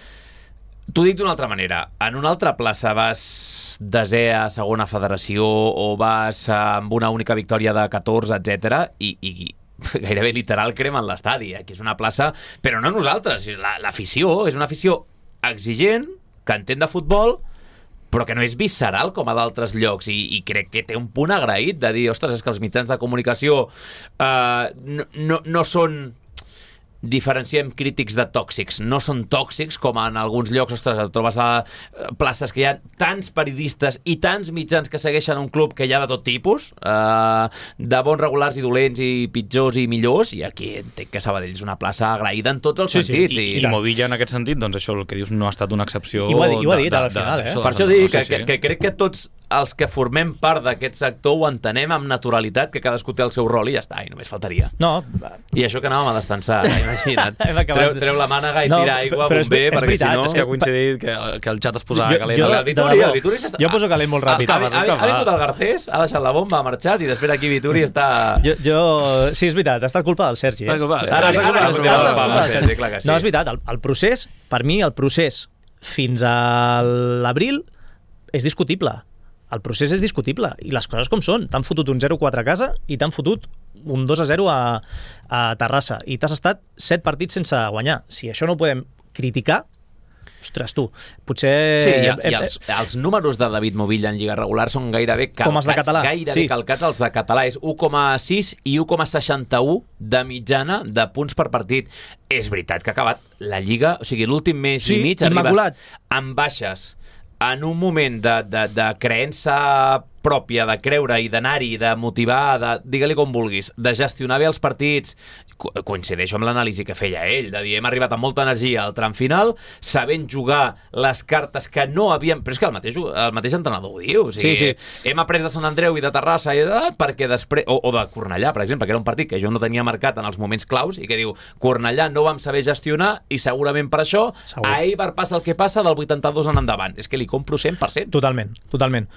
T'ho dic d'una altra manera. En una altra plaça vas desè a segona federació o vas amb una única victòria de catorze, etcètera i... i gairebé literal cremen l'estadi, eh? Que és una plaça, però no nosaltres, l'afició és una afició exigent, que entén de futbol, però que no és visceral com a d'altres llocs, i, i crec que té un punt agraït de dir, ostres, és que els mitjans de comunicació eh, no, no, no són... diferenciem crítics de tòxics, no són tòxics com en alguns llocs, ostres, et trobes a places que hi ha tants periodistes i tants mitjans que segueixen un club que hi ha de tot tipus, eh, de bons regulars i dolents i pitjors i millors, i aquí entenc que Sabadell és una plaça agraïda en tots els sí, sentits. Sí. I, i, i Movilla en aquest sentit, doncs això, el que dius no ha estat una excepció. I ho ha dit, i ho ha dit de, al final, de, eh? de, per això dic que, que, que crec que tots els que formem part d'aquest sector ho entenem amb naturalitat, que cadascú té el seu rol i ja està, i només faltaria. No. I això que anàvem a destensar, imagina't. treu, treu la mànega i no, tira aigua, bomber, perquè veritat, si no... És que ha coincidit que, que el xat es posava calent. Jo, el Vituri, el Vituri s'està... jo poso calent molt ràpid. Ha, ha, ha, ha vingut el Garcés, ha deixat la bomba, ha marxat, i després aquí Vituri està... Jo, jo... Sí, és veritat, ha estat culpa del Sergi. Eh? Culpa, ara, ara, ara, ara, Sergi, clar que sí. No, és veritat, el, el procés, per mi, el procés fins a l'abril és discutible. El procés és discutible i les coses com són. T'han fotut un zero quatre a casa i t'han fotut un dos a zero a, a Terrassa i t'has estat set partits sense guanyar. Si això no ho podem criticar, ostres, tu, potser... Sí, i, i els, els números de David Movilla en Lliga regular són gairebé calcats. Com els de català. Gairebé sí. calcats els de català. És u coma sis i u coma seixanta-u de mitjana de punts per partit. És veritat que ha acabat la Lliga, o sigui, l'últim mes sí, i mig immaculat. Arribes amb baixes en un moment de, de, de creença pròpia, de creure i d'anar-hi, de motivar, de, digue-li com vulguis, de gestionar bé els partits. Coincideixo amb l'anàlisi que feia ell, de dir, hem arribat amb molta energia al tram final, sabent jugar les cartes que no havíem... Però és que el mateix, el mateix entrenador ho diu. O sigui, sí, sí. Hem après de Sant Andreu i de Terrassa i de... perquè després... O, o de Cornellà, per exemple, que era un partit que jo no tenia marcat en els moments claus i que diu, Cornellà no vam saber gestionar i segurament per això Segur. a Eibar passa el que passa del vuitanta-dos en endavant. És que li compro cent per cent. Totalment, totalment.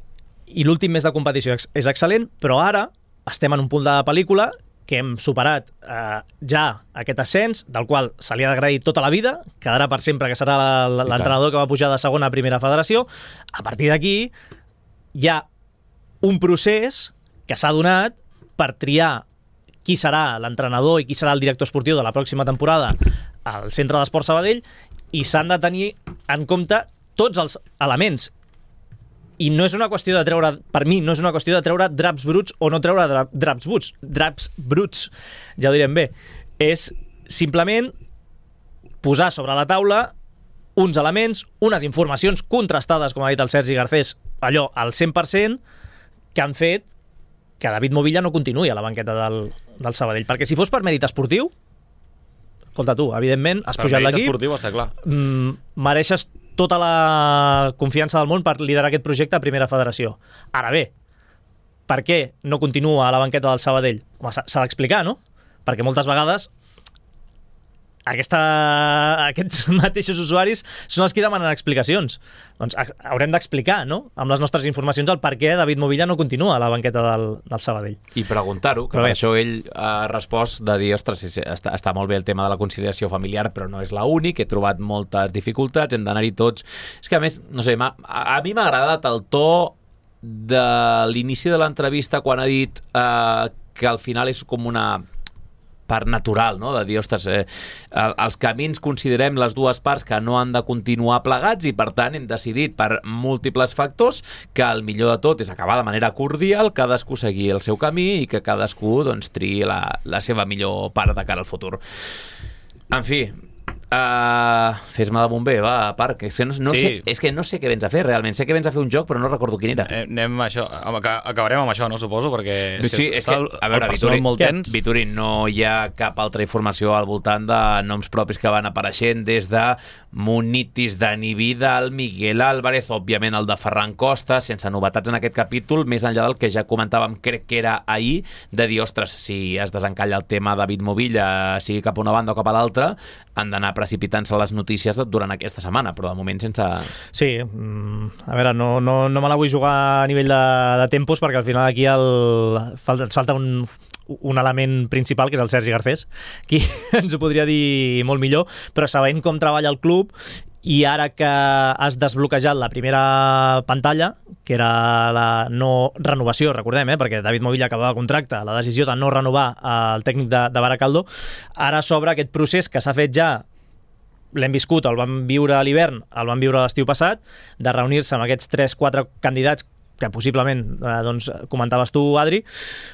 I l'últim mes de competició és excel·lent, però ara estem en un punt de la pel·lícula que hem superat eh, ja aquest ascens, del qual se li ha d'agrair tota la vida, quedarà per sempre que serà l'entrenador que va pujar de segona a primera federació. A partir d'aquí hi ha un procés que s'ha donat per triar qui serà l'entrenador i qui serà el director esportiu de la pròxima temporada al Centre d'Esports Sabadell, i s'han de tenir en compte tots els elements. I no és una qüestió de treure, per mi, no és una qüestió de treure draps bruts o no treure dra draps bruts, draps bruts, ja ho direm bé. És simplement posar sobre la taula uns elements, unes informacions contrastades, com ha dit el Sergi Garcés, allò al cent per cent, que han fet que David Movilla no continuï a la banqueta del, del Sabadell. Perquè si fos per mèrit esportiu, escolta tu, evidentment, has per pujat l'equip, mèrit esportiu, està clar. Mm, mereixes tota la confiança del món per liderar aquest projecte a Primera Federació. Ara bé, per què no continua a la banqueta del Sabadell? S'ha d'explicar, no? Perquè moltes vegades aquesta, aquests mateixos usuaris són els que demanen explicacions. Doncs haurem d'explicar, no?, amb les nostres informacions el per què David Movilla no continua a la banqueta del, del Sabadell. I preguntar-ho, que però per bé, això ell ha respost de dir, ostres, sí, sí, està, està molt bé el tema de la conciliació familiar, però no és l'únic, he trobat moltes dificultats, hem d'anar-hi tots. És que a més, no sé, a, a mi m'ha agradat el to de l'inici de l'entrevista quan ha dit eh, que al final és com una part natural, no?, de dir, ostres, eh, els camins considerem les dues parts que no han de continuar plegats i per tant hem decidit per múltiples factors que el millor de tot és acabar de manera cordial, cadascú seguir el seu camí i que cadascú doncs triï la, la seva millor part de cara al futur. En fi, Uh, fes-me de bomber, va, a part, que és que no, no, sí. sé, és que no sé què vens a fer realment, sé que vens a fer un joc però no recordo quin era. Eh, anem a això, acabarem amb això, no, suposo, perquè és sí, que és que, el, a veure, Vituri, molt tens. Vituri, no hi ha cap altra informació al voltant de noms propis que van apareixent, des de Munitis, Dani Vidal, Miguel Álvarez, òbviament el de Ferran Costa, sense novetats en aquest capítol, més enllà del que ja comentàvem, crec que era ahir, de dir, ostres, si es desencalla el tema David Movilla, sigui cap a una banda o cap a l'altra, han d'anar precipitant-se les notícies durant aquesta setmana, però de moment sense... Sí, a veure, no, no, no me la vull jugar a nivell de, de tempos perquè al final aquí el, falta, falta un, un element principal, que és el Sergi Garcés, qui ens ho podria dir molt millor, però sabent com treballa el club i ara que has desbloquejat la primera pantalla, que era la no renovació, recordem, eh, perquè David Movilla acabava el contracte, la decisió de no renovar el tècnic de, de Baracaldo, ara s'obre aquest procés que s'ha fet ja, l'hem viscut, el vam viure a l'hivern, el vam viure l'estiu passat, de reunir-se amb aquests tres quatre candidats que possiblement, eh, doncs, comentaves tu, Adri,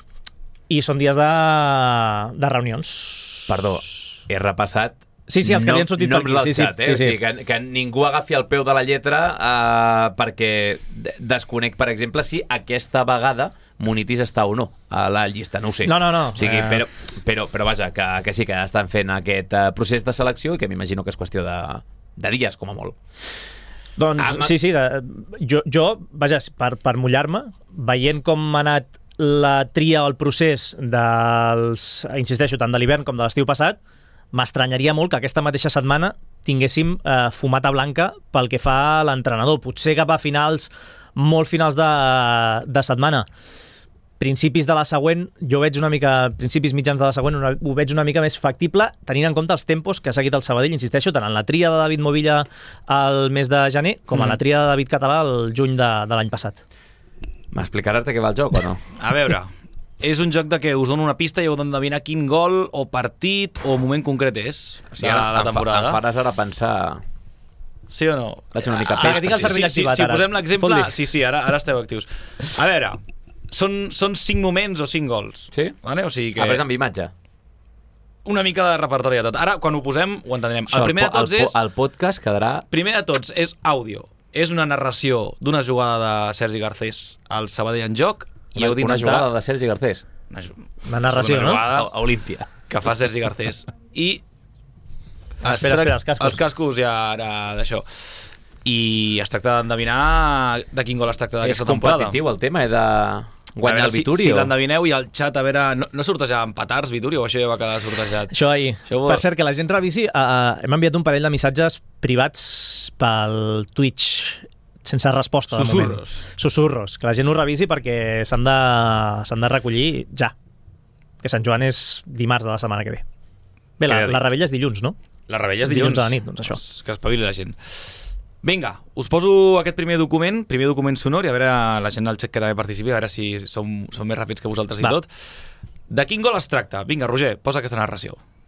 i són dies de, de reunions. Perdó, he repassat Sí, sí, els que no, havien sortit per aquí. Sí, sí, xat, eh? sí, sí. O sigui, que, que ningú agafi el peu de la lletra uh, perquè desconec, per exemple, si aquesta vegada Munitis està o no a la llista, no ho sé. No, no, no. O sigui, uh... però, però, però vaja, que, que sí que estan fent aquest uh, procés de selecció i que m'imagino que és qüestió de, de dies, com a molt. Doncs ah, sí, sí, de, jo, jo, vaja, per, per mullar-me, veient com ha anat la tria o el procés dels, insisteixo, tant de l'hivern com de l'estiu passat, m'estranyaria molt que aquesta mateixa setmana tinguéssim eh, fumata blanca pel que fa a l'entrenador. Potser cap a finals, molt finals de, de setmana. Principis de la següent, jo veig una mica, principis mitjans de la següent, una, ho veig una mica més factible, tenint en compte els tempos que ha seguit el Sabadell, insisteixo, tant en la tria de David Movilla al mes de gener, com en mm. la tria de David Català el juny de, de l'any passat. M'explicaràs de què va el joc o no? A veure... És un joc de que us dono una pista i heu d'endevinar quin gol o partit o moment concret és, o sigui, a la temporada. Em faràs ara pensar... Sí o no? Vaig una mica ah, peix. Sí, sí, sí, si, si posem l'exemple... Sí, sí, ara, ara esteu actius. A veure, són, són cinc moments o cinc gols. Sí? Vale? O sigui que... Après amb imatge. Una mica de repertori de tot. Ara, quan ho posem, ho entendrem. Això, el primer de tots el, és... El podcast quedarà... Primer de tots és àudio. És una narració d'una jugada de Sergi Garcés al Sabadell en joc. I una, heu una jugada de Sergi Garcés. Una, una narració, una no? A, a Olímpia. Que fa Sergi Garcés. I... Ah, espera, espera, els cascos. Els cascos ja ara d'això. I es tracta d'endevinar de quin gol es tracta d'aquesta temporada. És competitiu el tema, he de guanyar el Vituri. Si, si o... l'endevineu i al xat, a veure... No, no sortejar amb petards, Vituri, o això ja va quedar sortejat? Això ahir. Això vol... Per cert, que la gent revisi... Uh, hem enviat un parell de missatges privats pel Twitch sense resposta. Susurros. Susurros. Que la gent ho revisi perquè s'han de, s'han de recollir ja. Que Sant Joan és dimarts de la setmana que ve. Bé, la, la rebella és dilluns, no? La rebella és dilluns. Dilluns a la nit, doncs això. Que espavili la gent. Vinga, us poso aquest primer document, primer document sonor, i a veure la gent al xat que també participi, a veure si som, som més ràpids que vosaltres i Va. tot. De quin gol es tracta? Vinga, Roger, posa aquesta narració.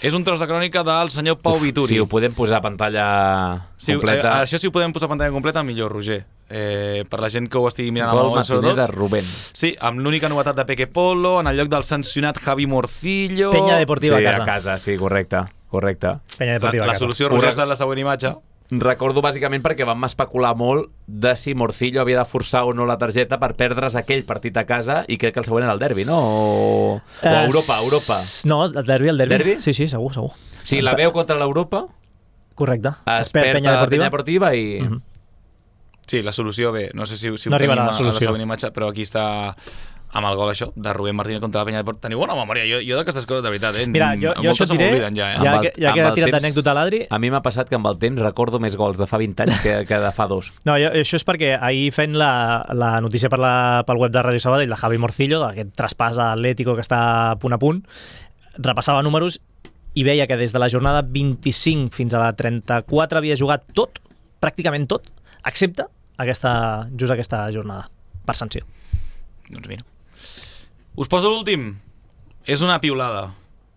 És un tros de crònica del senyor Pau Vituri. Si ho podem posar a pantalla si, completa. Eh, això si ho podem posar a pantalla completa, millor, Roger. Eh, per la gent que ho estigui mirant Gol al mòbil, matiner de Rubén. Sí, amb l'única novetat de Peque Polo, en el lloc del sancionat Javi Morcillo... Peña Deportiva sí, a casa. a casa, sí, correcte. correcte. Peña Deportiva la, a casa. la solució, Roger, està en la següent imatge. Recordo bàsicament perquè vam especular molt de si Morcillo havia de forçar o no la targeta per perdre's aquell partit a casa i crec que el següent era el derbi, no? O, o a Europa, a Europa. No, el derbi, el derbi. Derbi? Sí, sí, segur, segur. Sí, la veu contra l'Europa, Correcte. es perd Peña a Deportiva. Peña Deportiva i... Uh -huh. Sí, la solució, bé, no sé si, si No ho tenim arribarà la a, a la solució. següent imatge, però aquí està amb el gol això, de Rubén Martínez contra la Peña Deportiva. Teniu bona memòria, jo, jo d'aquestes coses, de veritat, eh? Mira, jo, jo això Moltes et diré, se m'obliden ja, eh? ja, Amb el- que, ja que amb ha el tirat temps- d'anècdota l'Adri... A mi m'ha passat que amb el temps recordo més gols de fa vint anys que, que de fa dos. No, jo, això és perquè ahir fent la, la notícia per la, pel web de Ràdio Sabadell de Javi Morcillo, d'aquest traspàs a Atlético que està punt a punt, repassava números i veia que des de la jornada vint-i-cinc fins a la trenta-quatre havia jugat tot, pràcticament tot, excepte aquesta, just aquesta jornada, per sanció. Doncs mira. Us poso l'últim. És una piulada.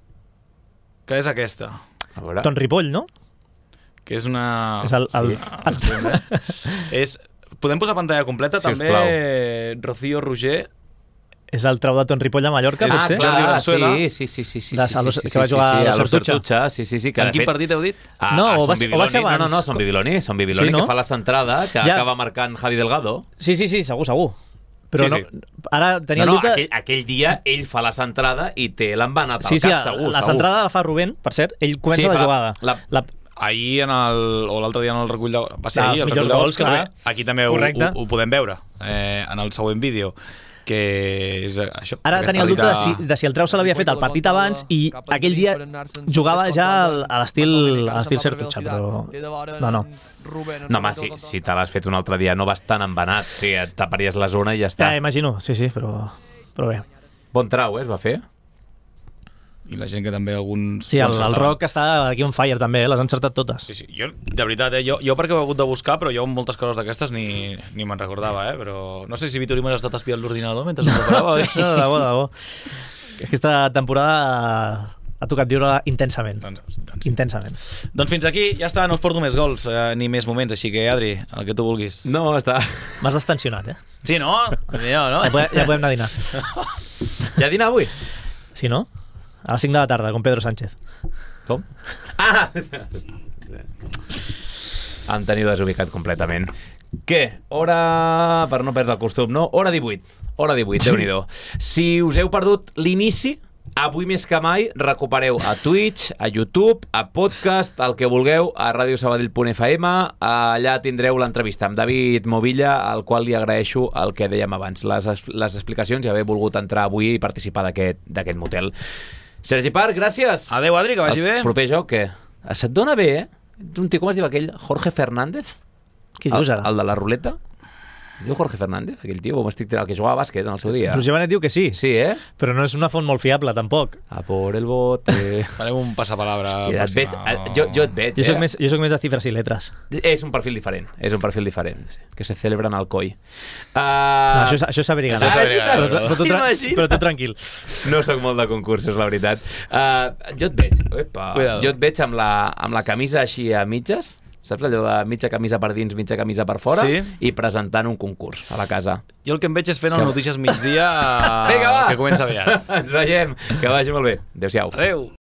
Que és aquesta. A veure... Ton Ripoll, no? Que és una... És el, el, Ah, no sé, eh? és... Podem posar pantalla completa, Si us també, plau. Rocío Roger. és el trau de Ton Ripoll a Mallorca, És- pot Ah, ser? Jordi clar, Venezuela. sí, sí, sí, sí, sí, De sí, Salos- sí, que sí, va sí, jugar sí, a la a los Sortutxa. Sortutxa, sí, sí, sí, que En de quin fet... partit heu dit? Ah, No, ah, o Son va ser- o va ser Bibiloni. No, no, no, abans. Son Bibiloni, Son Bibiloni, Sí, no? que fa la centrada, que Ja. acaba marcant Javi Delgado. Sí, sí, sí, segur, segur. Però Sí, no, sí. ara tenia No, el no, dubte... aquell, aquell dia ell fa la centrada i té l'embanat al Sí, sí, cap, segur, la segur. centrada la fa Rubén, per cert, ell comença Sí, la fa- jugada. la- La, Ahir, en el, o l'altre dia en el recull de... Va ser Dels ahir, el millors recull de gols, que clar. també- Aquí també ho, Correcte. ho, ho podem veure, eh, en el següent vídeo, que és això. Ara aquest tenia el dubte de partit si, de si el Treu se l'havia fet el partit abans i aquell dia jugava ja al- a l'estil a l'estil Sertutxa, però... No, no. No, home, si, si te l'has fet un altre dia no vas tan embanat. Sí, et taparies la zona i ja està. Ja, imagino, sí, sí, però, però bé. Bon trau, eh, es va fer? I la gent que també alguns... Sí, el, ho el encertaven. Roc està aquí on fire també, eh? Les han encertat totes. Sí, sí, jo, de veritat, eh? jo, jo perquè ho he hagut de buscar, però jo moltes coses d'aquestes ni, ni me'n recordava, eh? Però no sé si Vitori m'has estat espiant l'ordinador mentre ho preparava. eh? No, de debò, de debò. Aquesta temporada ha tocat viure intensament. doncs, doncs, Intensament. doncs fins aquí, ja està, no us porto més gols eh, ni més moments, així que Adri, el que tu vulguis. No, està... M'has destensionat, eh? Sí, no? Ja, no? Ja, podem, ja podem anar a dinar. Ja dinar avui? Sí, no? A les cinc de la tarda, con Pedro Sánchez. Com? Ah! Em teniu desubicat completament. Què? Hora... Per no perdre el costum, no? Hora divuit. Hora divuit, Déu-n'hi-do. Si us heu perdut l'inici, avui més que mai recupereu a Twitch, a YouTube, a podcast, el que vulgueu, a radio sabadell punt f m. Allà tindreu l'entrevista amb David Movilla, al qual li agraeixo el que dèiem abans, les, les explicacions i haver volgut entrar avui i participar d'aquest d'aquest motel. Sergi Parc, gràcies. Adéu, Adri, que vagi bé. El proper joc, què? Se't dona bé, eh? Un tio, com es diu aquell? Jorge Fernández? Qui dius El, ara? el de la ruleta? Es diu Jorge Fernández, aquell tio? O m'estic tirant, el que jugava a bàsquet en el seu dia? Roger Benet diu que sí, Sí, eh? però no és una font molt fiable, tampoc. A por el bote... Farem un passapalabra. Hòstia, et veig, aproximat. jo, jo et veig, Jo eh? soc més, jo soc més de cifres i letres. És un perfil diferent, és un perfil diferent, que se celebra en Alcoi. Uh... No, això, és- això és saber Això és ganar. saber ganar, Però, tu- però, tu, tra Imagina't. però tu tranquil. No sóc molt de concursos, la veritat. Uh, jo et veig, epa, Cuidado. jo et veig amb la, amb la camisa així a mitges, saps allò de mitja camisa per dins, mitja camisa per fora, Sí. i presentant un concurs a la casa. Jo el que em veig és fent el Notícies Migdia Vinga, va! que comença aviat. Ens veiem, que vagi molt bé. Adéu-siau. Adéu.